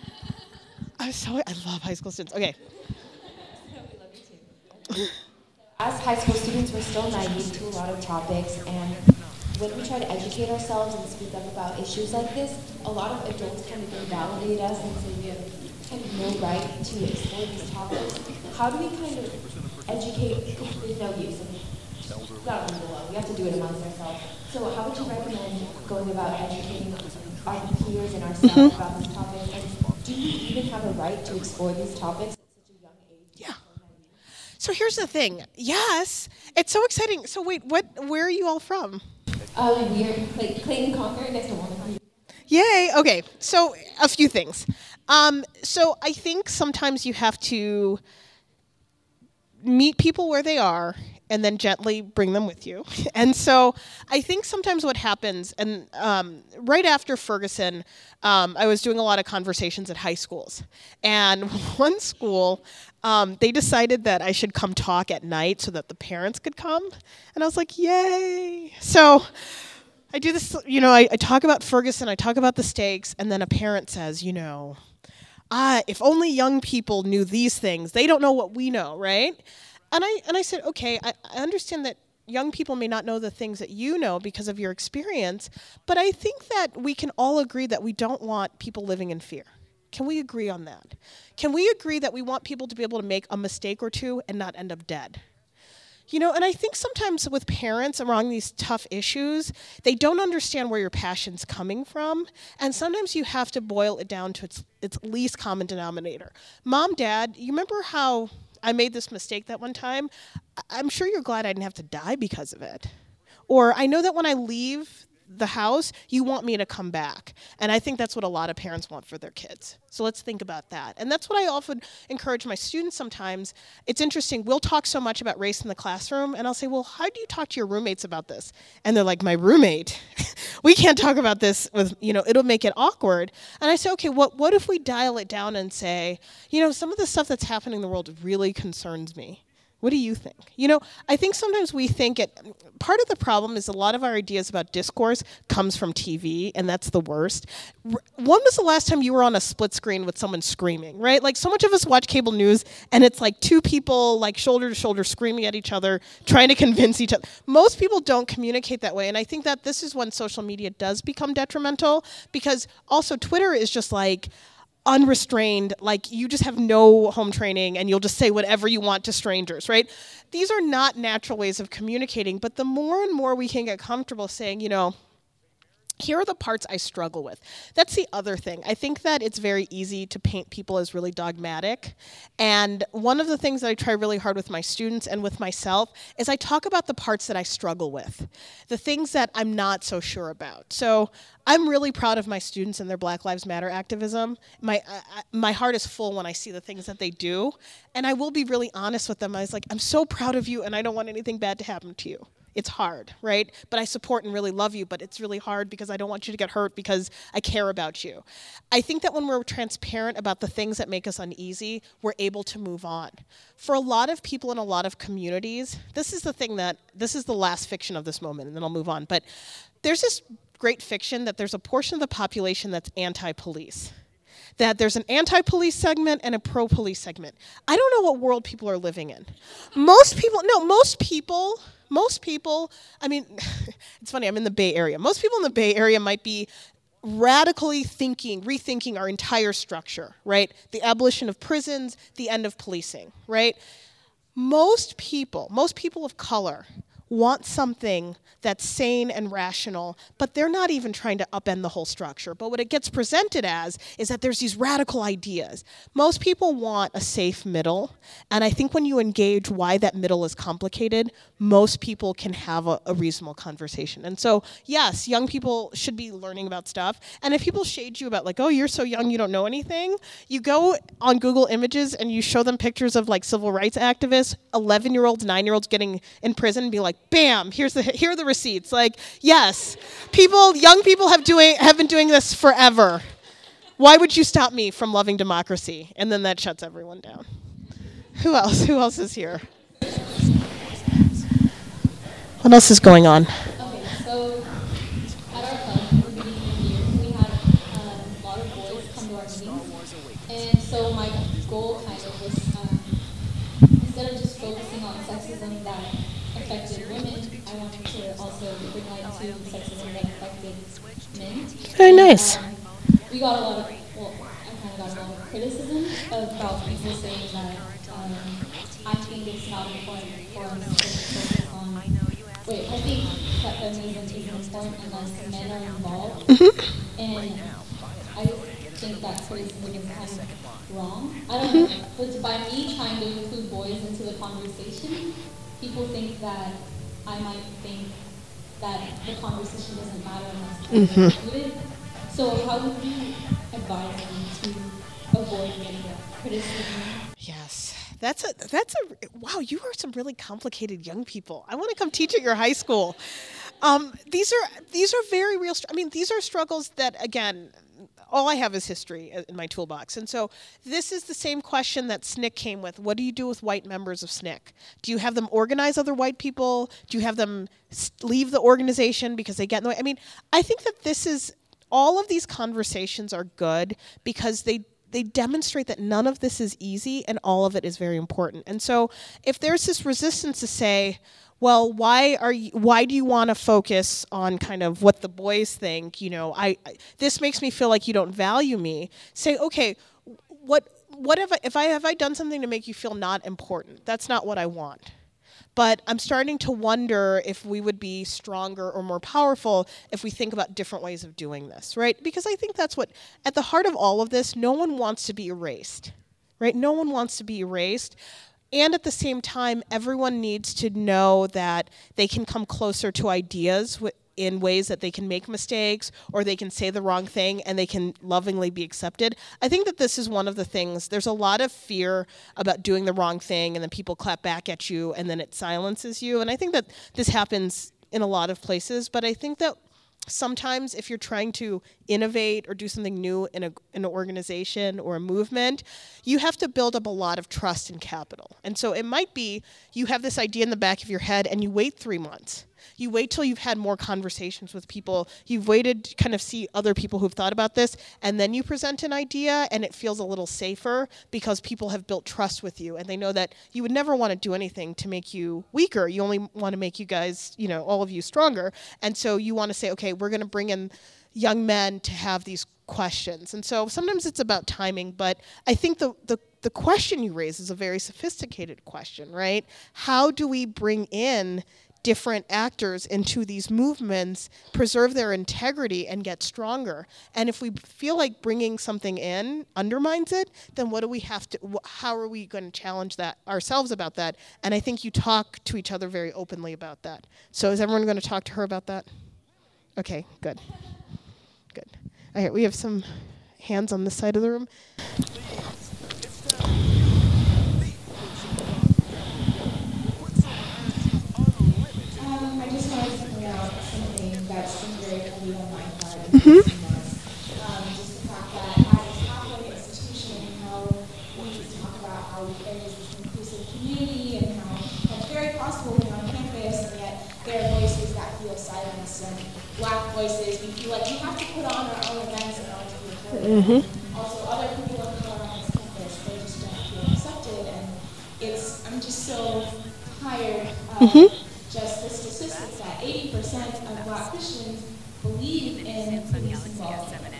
I love high school students. Okay. As high school students, we're still naive to a lot of topics, and when we try to educate ourselves and speak up about issues like this, a lot of adults kind of invalidate us and say we have kind of no right to explore these topics. How do we kind of educate? There's no use. We've got to leave it alone. We have to do it amongst ourselves. So how would you recommend going about educating our peers and ourselves about these topics? And do you even have a right to explore these topics at such a young age? Yeah. So here's the thing. Yes, it's so exciting. So wait, where are you all from? We're Clayton Conquer next to Walnut. Yay. Okay. So a few things. So I think sometimes you have to meet people where they are and then gently bring them with you. And so I think sometimes what happens, and right after Ferguson, I was doing a lot of conversations at high schools. And one school, they decided that I should come talk at night so that the parents could come. And I was like, yay. So I do this, I talk about Ferguson, I talk about the stakes, and then a parent says, if only young people knew these things, they don't know what we know, right? And I said, okay, I understand that young people may not know the things that you know because of your experience, but I think that we can all agree that we don't want people living in fear. Can we agree on that? Can we agree that we want people to be able to make a mistake or two and not end up dead? And I think sometimes with parents around these tough issues, they don't understand where your passion's coming from, and sometimes you have to boil it down to its least common denominator. Mom, Dad, you remember how I made this mistake that one time? I'm sure you're glad I didn't have to die because of it. Or I know that when I leave the house, you want me to come back. And I think that's what a lot of parents want for their kids. So let's think about that. And that's what I often encourage my students sometimes. It's interesting, we'll talk so much about race in the classroom, and I'll say, well, how do you talk to your roommates about this? And they're like, my roommate? We can't talk about this with, it'll make it awkward. And I say, okay, what if we dial it down and say, some of the stuff that's happening in the world really concerns me. What do you think? I think sometimes we think part of the problem is a lot of our ideas about discourse comes from TV, and that's the worst. When was the last time you were on a split screen with someone screaming, right? Like, so much of us watch cable news, and it's like two people, like, shoulder to shoulder, screaming at each other, trying to convince each other. Most people don't communicate that way, and I think that this is when social media does become detrimental, because also Twitter is just like unrestrained, like you just have no home training and you'll just say whatever you want to strangers, right? These are not natural ways of communicating, but the more and more we can get comfortable saying, here are the parts I struggle with. That's the other thing. I think that it's very easy to paint people as really dogmatic. And one of the things that I try really hard with my students and with myself is I talk about the parts that I struggle with, the things that I'm not so sure about. So I'm really proud of my students and their Black Lives Matter activism. My heart is full when I see the things that they do. And I will be really honest with them. I was like, I'm so proud of you and I don't want anything bad to happen to you. It's hard, right? But I support and really love you, but it's really hard because I don't want you to get hurt because I care about you. I think that when we're transparent about the things that make us uneasy, we're able to move on. For a lot of people in a lot of communities, this is the last fiction of this moment, and then I'll move on. But there's this great fiction that there's a portion of the population that's anti-police. That there's an anti-police segment and a pro-police segment. I don't know what world people are living in. Most people, I mean, it's funny, I'm in the Bay Area. Most people in the Bay Area might be radically rethinking our entire structure, right? The abolition of prisons, the end of policing, right? Most people of color want something that's sane and rational, but they're not even trying to upend the whole structure. But what it gets presented as is that there's these radical ideas. Most people want a safe middle, and I think when you engage why that middle is complicated, most people can have a reasonable conversation. And so, yes, young people should be learning about stuff, and if people shade you about like, oh, you're so young, you don't know anything, you go on Google Images and you show them pictures of like civil rights activists, 11-year-olds, 9-year-olds getting in prison, and be like, bam, here are the receipts. Like, yes, young people have been doing this forever. Why would you stop me from loving democracy? And then that shuts everyone down. Who else? Who else is here? What else is going on? Okay, so at our club, at the beginning of the year, we had a lot of boys come to our meetings. And so my goal kind of was, instead of just focusing on sexism that affected women, I wanted to also bring light to sexism that affected men. Very nice. We got a lot of, I kind of got a lot of criticism about people saying that I think it's not important for us to focus on, I think that feminism isn't important unless men are involved. And I think that criticism is kind of wrong. I don't know, but by me trying to include boys into the conversation, people think that I might think that the conversation doesn't matter unless it's included. So how would you advise me to avoid getting criticism? Yes. That's a wow, you are some really complicated young people. I want to come teach at your high school. These are very real, these are struggles that, again, all I have is history in my toolbox. And so this is the same question that SNCC came with. What do you do with white members of SNCC? Do you have them organize other white people? Do you have them leave the organization because they get in the way? I think that all of these conversations are good because they demonstrate that none of this is easy and all of it is very important. And so if there's this resistance to say, well, why do you want to focus on kind of what the boys think? This makes me feel like you don't value me. Say, okay, what have I done something to make you feel not important? That's not what I want. But I'm starting to wonder if we would be stronger or more powerful if we think about different ways of doing this, right? Because I think that's what, at the heart of all of this, no one wants to be erased, right? No one wants to be erased. And at the same time, everyone needs to know that they can come closer to ideas in ways that they can make mistakes or they can say the wrong thing and they can lovingly be accepted. I think that this is one of the things, there's a lot of fear about doing the wrong thing and then people clap back at you and then it silences you. And I think that this happens in a lot of places, but I think that sometimes if you're trying to innovate or do something new in an organization or a movement, you have to build up a lot of trust and capital. And so it might be you have this idea in the back of your head and you wait 3 months. You wait till you've had more conversations with people. You've waited to kind of see other people who've thought about this, and then you present an idea, and it feels a little safer because people have built trust with you, and they know that you would never want to do anything to make you weaker. You only want to make you guys, all of you stronger. And so you want to say, okay, we're going to bring in young men to have these questions. And so sometimes it's about timing, but I think the question you raise is a very sophisticated question, right? How do we bring in different actors into these movements preserve their integrity and get stronger. And if we feel like bringing something in undermines it, then what do we have to, how are we going to challenge that ourselves about that? And I think you talk to each other very openly about that. So is everyone going to talk to her about that? Okay, good. Good. All right, we have some hands on this side of the room. I just wanted to point out something that's been very heavy on my heart. Just the fact that as a Catholic institution, how we just talk about how there is this inclusive community and how it's very possible being on campus, and yet there are voices that feel silenced, and Black voices, we feel like we have to put on our own events in order to be heard. Also, other people of color on this campus, they just don't feel accepted, and I'm just so tired of just the statistics that 80% of Black Christians believe in police involvement.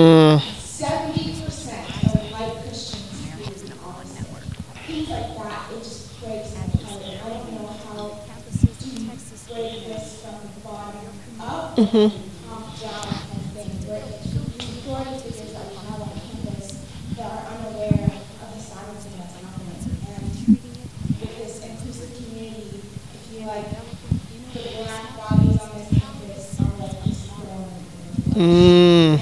70% of white Christians believe in the opposite. Things like that, it just breaks my heart. I don't know how to break this from the bottom up, top down kind of thing, where the authority figures that we have on campus that are unaware of the silencing that's happening. And with this inclusive community, I feel like the Black bodies on this campus are like this growing.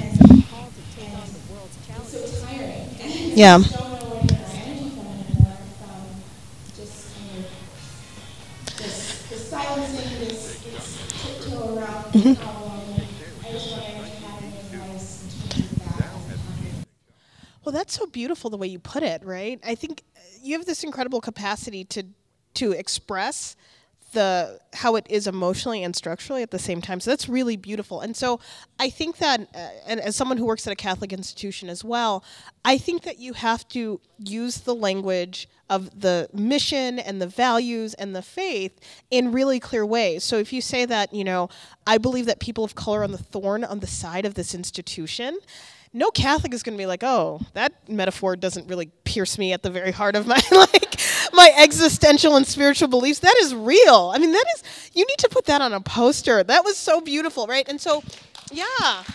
And it's so tiring. And Yeah. I just don't know where to get my energy from anymore, from just kind of this silencing, this tiptoe around the problem. I just wonder if you have any advice in terms of that. Well, that's so beautiful the way you put it, right? I think you have this incredible capacity to express how it is emotionally and structurally at the same time. So that's really beautiful. And so I think that, and as someone who works at a Catholic institution as well, I think that you have to use the language of the mission and the values and the faith in really clear ways. So if you say that, I believe that people of color are the thorn on the side of this institution, no Catholic is going to be like, oh, that metaphor doesn't really pierce me at the very heart of my my existential and spiritual beliefs. That is real. I mean, you need to put that on a poster. That was so beautiful, right? And so, yeah,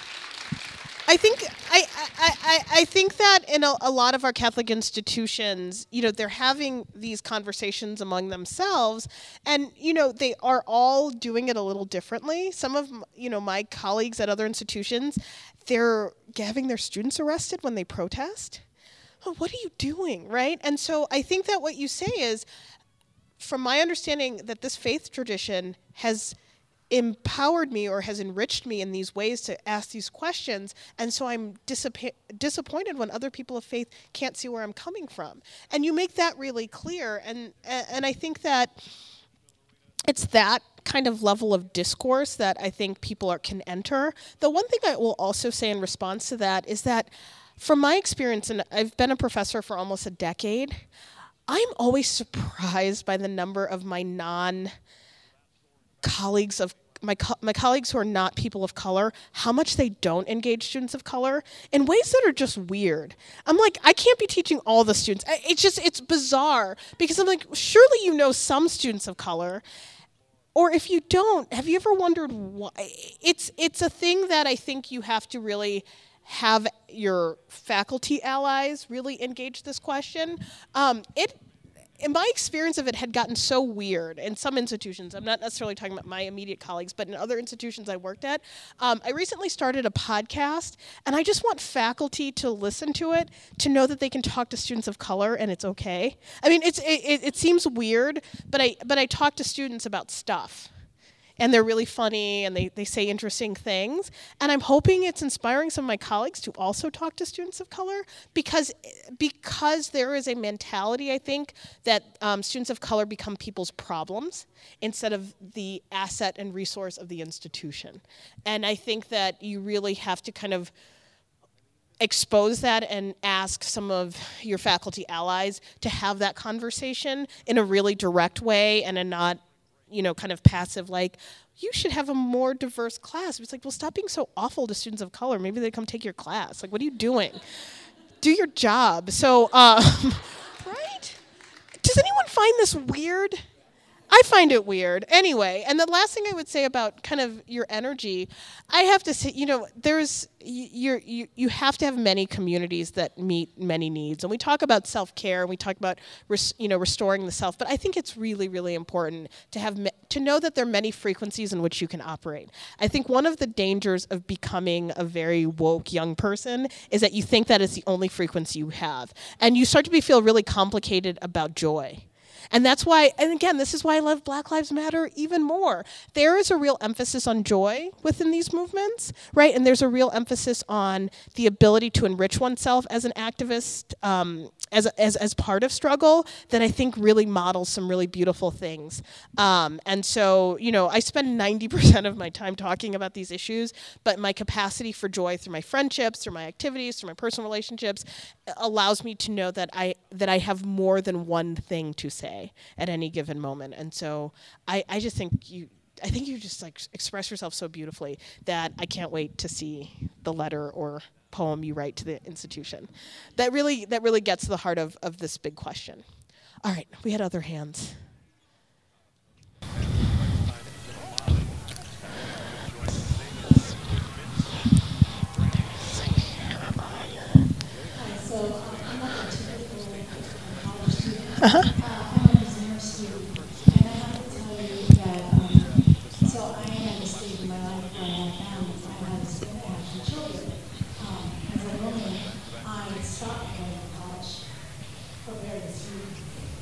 I think I think that in a lot of our Catholic institutions, they're having these conversations among themselves, and they are all doing it a little differently. Some of my colleagues at other institutions, they're having their students arrested when they protest. Oh, what are you doing, right? And so I think that what you say is, from my understanding, that this faith tradition has empowered me or has enriched me in these ways to ask these questions, and so I'm disappointed when other people of faith can't see where I'm coming from. And you make that really clear, and I think that it's that kind of level of discourse that I think people can enter. The one thing I will also say in response to that is that, from my experience, and I've been a professor for almost a decade, I'm always surprised by the number of my colleagues my colleagues who are not people of color, how much they don't engage students of color in ways that are just weird. I'm like, I can't be teaching all the students. It's bizarre, because I'm like, surely some students of color. Or if you don't, have you ever wondered why? It's a thing that I think you have to really have your faculty allies really engage this question. In my experience of it, had gotten so weird in some institutions. I'm not necessarily talking about my immediate colleagues, but in other institutions I worked at. I recently started a podcast, and I just want faculty to listen to it, to know that they can talk to students of color and it's okay. I mean, it seems weird, but I talk to students about stuff. And they're really funny, and they say interesting things. And I'm hoping it's inspiring some of my colleagues to also talk to students of color, because there is a mentality, I think, that students of color become people's problems instead of the asset and resource of the institution. And I think that you really have to kind of expose that and ask some of your faculty allies to have that conversation in a really direct way, and a not kind of passive, like, you should have a more diverse class. It's like, well, stop being so awful to students of color. Maybe they come take your class. Like, what are you doing? Do your job. So, right? Does anyone find this weird? I find it weird. Anyway, and the last thing I would say about kind of your energy, I have to say, you have to have many communities that meet many needs. And we talk about self-care, and we talk about restoring the self, but I think it's really, really important to have to know that there are many frequencies in which you can operate. I think one of the dangers of becoming a very woke young person is that you think that is the only frequency you have. And you start to feel really complicated about joy. And that's why, and again, this is why I love Black Lives Matter even more. There is a real emphasis on joy within these movements, right? And there's a real emphasis on the ability to enrich oneself as an activist, as part of struggle, that I think really models some really beautiful things. And so, I spend 90% of my time talking about these issues, but my capacity for joy through my friendships, through my activities, through my personal relationships, allows me to know that I have more than one thing to say at any given moment. And so I just think you just like express yourself so beautifully that I can't wait to see the letter or poem you write to the institution. That really gets to the heart of this big question. All right, we had other hands. Uh-huh. I'm a Zimmer student, and I have to tell you that, so I am at a stage in my life where I have two children. As a woman, I stopped going to college for various reasons.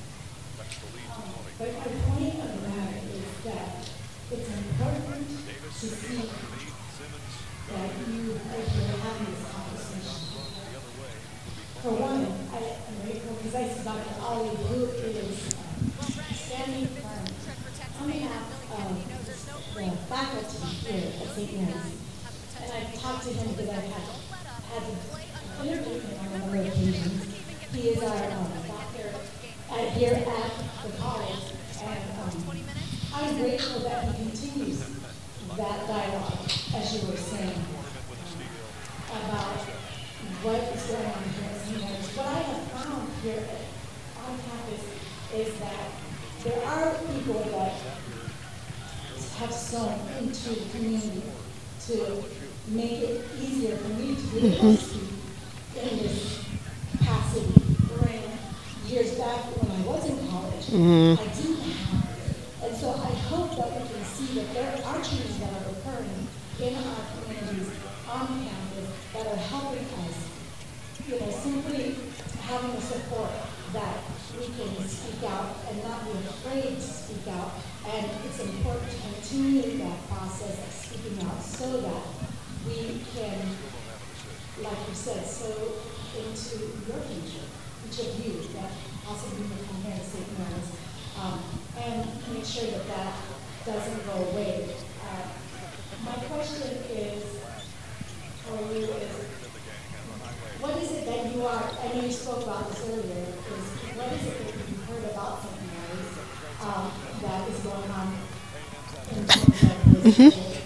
But the point of the matter is that it's important to see that you're having this conversation. For one, I'm grateful because I see Dr. Ali, who is standing firm on behalf of the faculty here at St. Mary's. And I've talked to him because I've had to interview him on a number of occasions. He is our doctor here at the college. And I'm grateful that he continues that dialogue, as you were saying, about what is going on here at St. Mary's. What I have found here on campus is that there are people that have sown into the community to make it easier for me to be able to speak in this capacity. During years back when I was in college, I didn't have it. And so I hope that we can see that there are changes that are occurring in our communities on campus that are helping us. Simply having the support that we can speak out and not be afraid to speak out. And it's important to continue that process of speaking out so that we can, like you said, sow into your future, each of you that possibly will come here to St. Mary's, and make sure that that doesn't go away. My question is, for you is, what is it that you are, I know you spoke about this earlier, what is it that you've heard about St. Mary's that is going on in terms of this?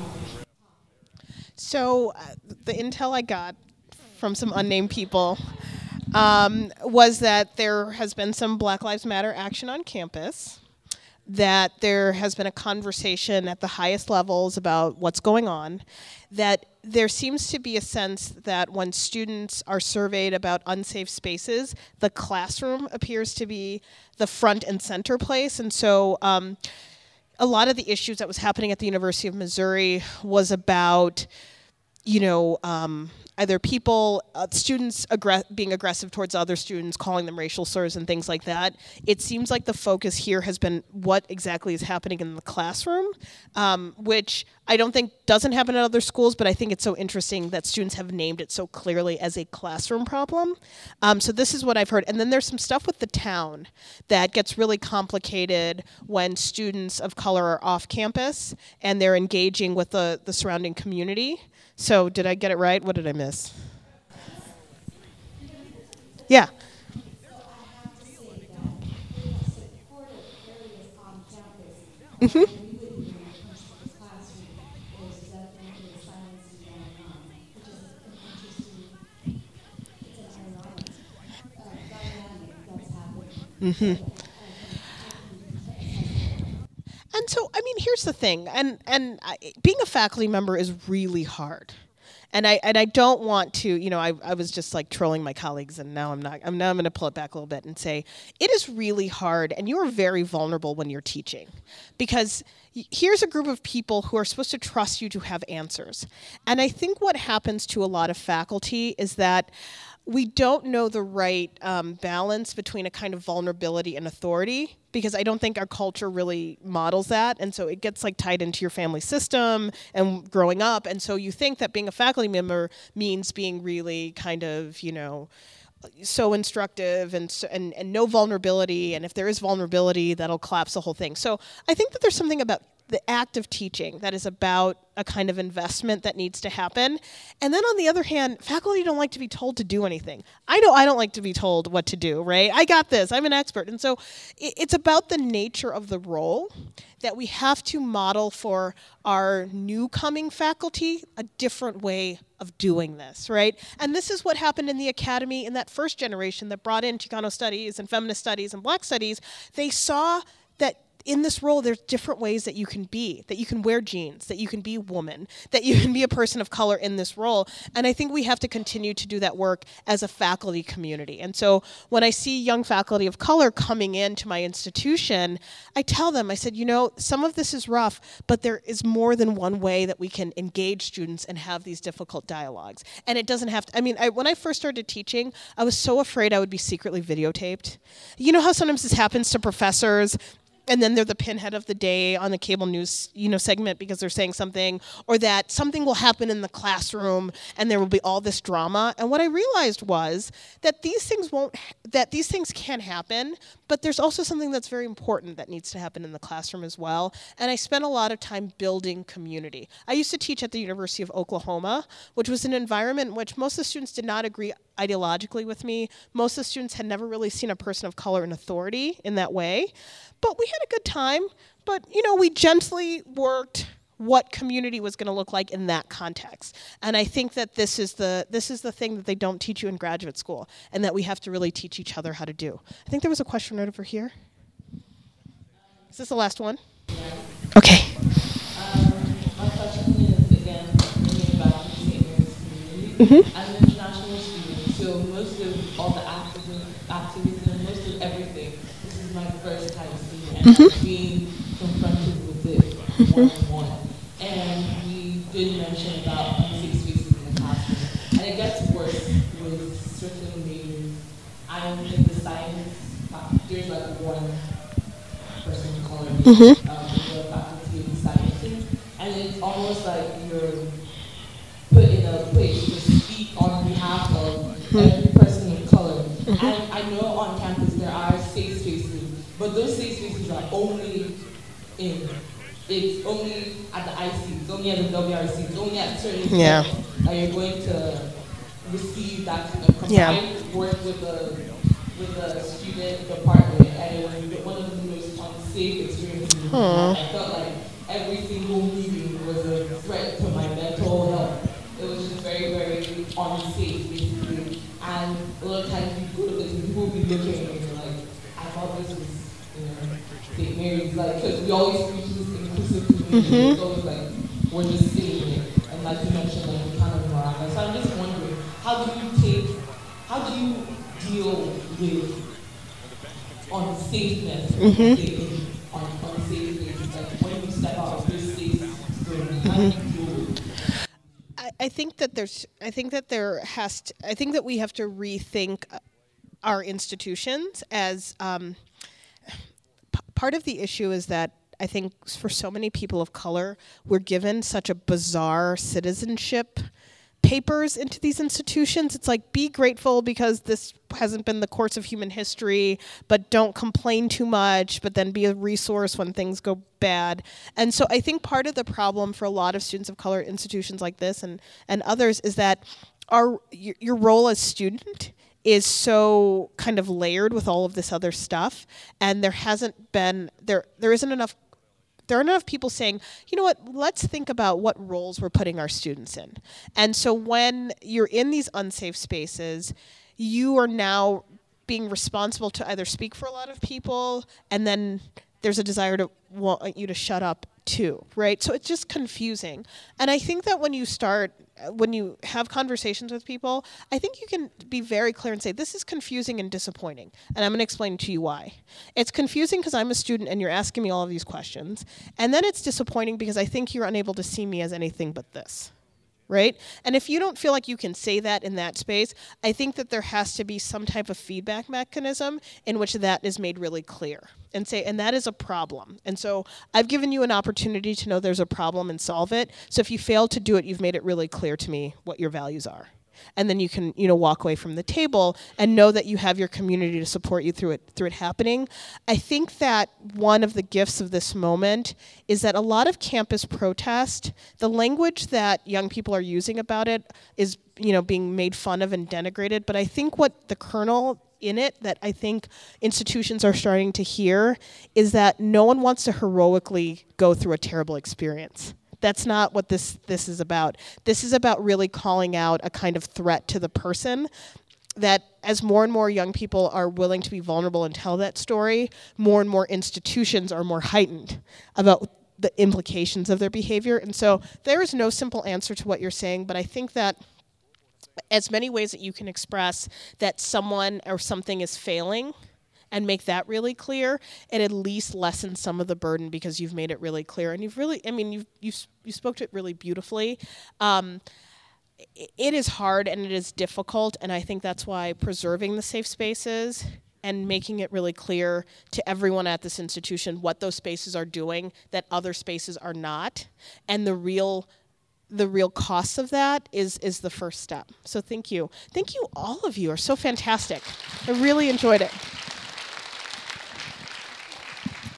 So the intel I got from some unnamed people was that there has been some Black Lives Matter action on campus, that there has been a conversation at the highest levels about what's going on, that there seems to be a sense that when students are surveyed about unsafe spaces, the classroom appears to be the front and center place. And so a lot of the issues that was happening at the University of Missouri was about, either people, students being aggressive towards other students, calling them racial slurs and things like that. It seems like the focus here has been what exactly is happening in the classroom, which I don't think doesn't happen at other schools, but I think it's so interesting that students have named it so clearly as a classroom problem. So this is what I've heard. And then there's some stuff with the town that gets really complicated when students of color are off campus and they're engaging with the surrounding community. So did I get it right? What did I miss? Yeah. Mm-hmm. Mm-hmm. here's the thing, being a faculty member is really hard. And I don't want to, I was just like trolling my colleagues, and now I'm not. Now I'm going to pull it back a little bit and say it is really hard, and you are very vulnerable when you're teaching, because here's a group of people who are supposed to trust you to have answers. And I think what happens to a lot of faculty is that we don't know the right balance between a kind of vulnerability and authority, because I don't think our culture really models that. And so it gets like tied into your family system and growing up. And so you think that being a faculty member means being really kind of, so instructive and no vulnerability. And if there is vulnerability, that'll collapse the whole thing. So I think that there's something about the act of teaching that is about a kind of investment that needs to happen. And then on the other hand, faculty don't like to be told to do anything. I know I don't like to be told what to do, right? I got this, I'm an expert. And so it's about the nature of the role that we have to model for our new coming faculty a different way of doing this, right? And this is what happened in the academy in that first generation that brought in Chicano studies and feminist studies and black studies. They saw that in this role, there's different ways that you can be, that you can wear jeans, that you can be a woman, that you can be a person of color in this role. And I think we have to continue to do that work as a faculty community. And so when I see young faculty of color coming into my institution, I tell them, I said, some of this is rough, but there is more than one way that we can engage students and have these difficult dialogues. And it doesn't have to, when I first started teaching, I was so afraid I would be secretly videotaped. You know how sometimes this happens to professors, and then they're the pinhead of the day on the cable news, segment because they're saying something, or that something will happen in the classroom and there will be all this drama. And what I realized was that these things can happen, but there's also something that's very important that needs to happen in the classroom as well. And I spent a lot of time building community. I used to teach at the University of Oklahoma, which was an environment in which most of the students did not agree ideologically with me. Most of the students had never really seen a person of color in authority in that way. But we had a good time. But, we gently worked what community was going to look like in that context. And I think that this is the thing that they don't teach you in graduate school, and that we have to really teach each other how to do. I think there was a question right over here. Is this the last one? Okay. My question is, again, thinking about the St. Mary's community. I'm an international student, so most of all the activism, most of everything, this is my first time seeing it, and I'm being confronted with it one-on-one. And we did mention about unsafe spaces in the classroom. And it gets worse with certain majors. I'm in the science, there's like one person of color in the faculty of the sciences. And it's almost like you're put in a place to speak on behalf of every person of color. And I know on campus there are safe spaces, but those safe spaces are only it's only at the IC, it's only at the WRC, it's only at certain points that you're going to receive that kind of combined work with the student department. And one of the most unsafe experiences I felt like every single meeting was a threat to my mental health. It was just very, very unsafe, basically. And a lot of times you go to this and people will be looking at me and like, I thought this was, St. Mary's, like, because we always preach this inclusive community. It's always like, we're just sitting here. And like you mentioned, like, we kind of around. So I'm just wondering, how do you deal with unsafeness on unsafe spaces? Like, when you step out of this safe experience, how do you deal with it? I think that we have to rethink our institutions as part of the issue is that I think for so many people of color, we're given such a bizarre citizenship papers into these institutions. It's like, be grateful because this hasn't been the course of human history, but don't complain too much, but then be a resource when things go bad. And so I think part of the problem for a lot of students of color at institutions like this and others is that your role as student is so kind of layered with all of this other stuff, and there aren't enough people saying, you know what, let's think about what roles we're putting our students in. And so when you're in these unsafe spaces, you are now being responsible to either speak for a lot of people, and then there's a desire to want you to shut up too, right? So it's just confusing. And I think that when you have conversations with people, I think you can be very clear and say, this is confusing and disappointing. And I'm going to explain to you why. It's confusing because I'm a student and you're asking me all of these questions. And then it's disappointing because I think you're unable to see me as anything but this. Right? And if you don't feel like you can say that in that space, I think that there has to be some type of feedback mechanism in which that is made really clear and that is a problem. And so I've given you an opportunity to know there's a problem and solve it. So if you fail to do it, you've made it really clear to me what your values are. And then you can, walk away from the table and know that you have your community to support you through it happening. I think that one of the gifts of this moment is that a lot of campus protest, the language that young people are using about it is, being made fun of and denigrated. But I think what the kernel in it that I think institutions are starting to hear is that no one wants to heroically go through a terrible experience. That's not what this is about. This is about really calling out a kind of threat to the person that as more and more young people are willing to be vulnerable and tell that story, more and more institutions are more heightened about the implications of their behavior. And so there is no simple answer to what you're saying, but I think that as many ways that you can express that someone or something is failing and make that really clear, it at least lessens some of the burden because you've made it really clear. And you spoke to it really beautifully. It is hard and it is difficult, and I think that's why preserving the safe spaces and making it really clear to everyone at this institution what those spaces are doing that other spaces are not, and the real cost of that is the first step. So thank you. Thank you, all of you are so fantastic. I really enjoyed it.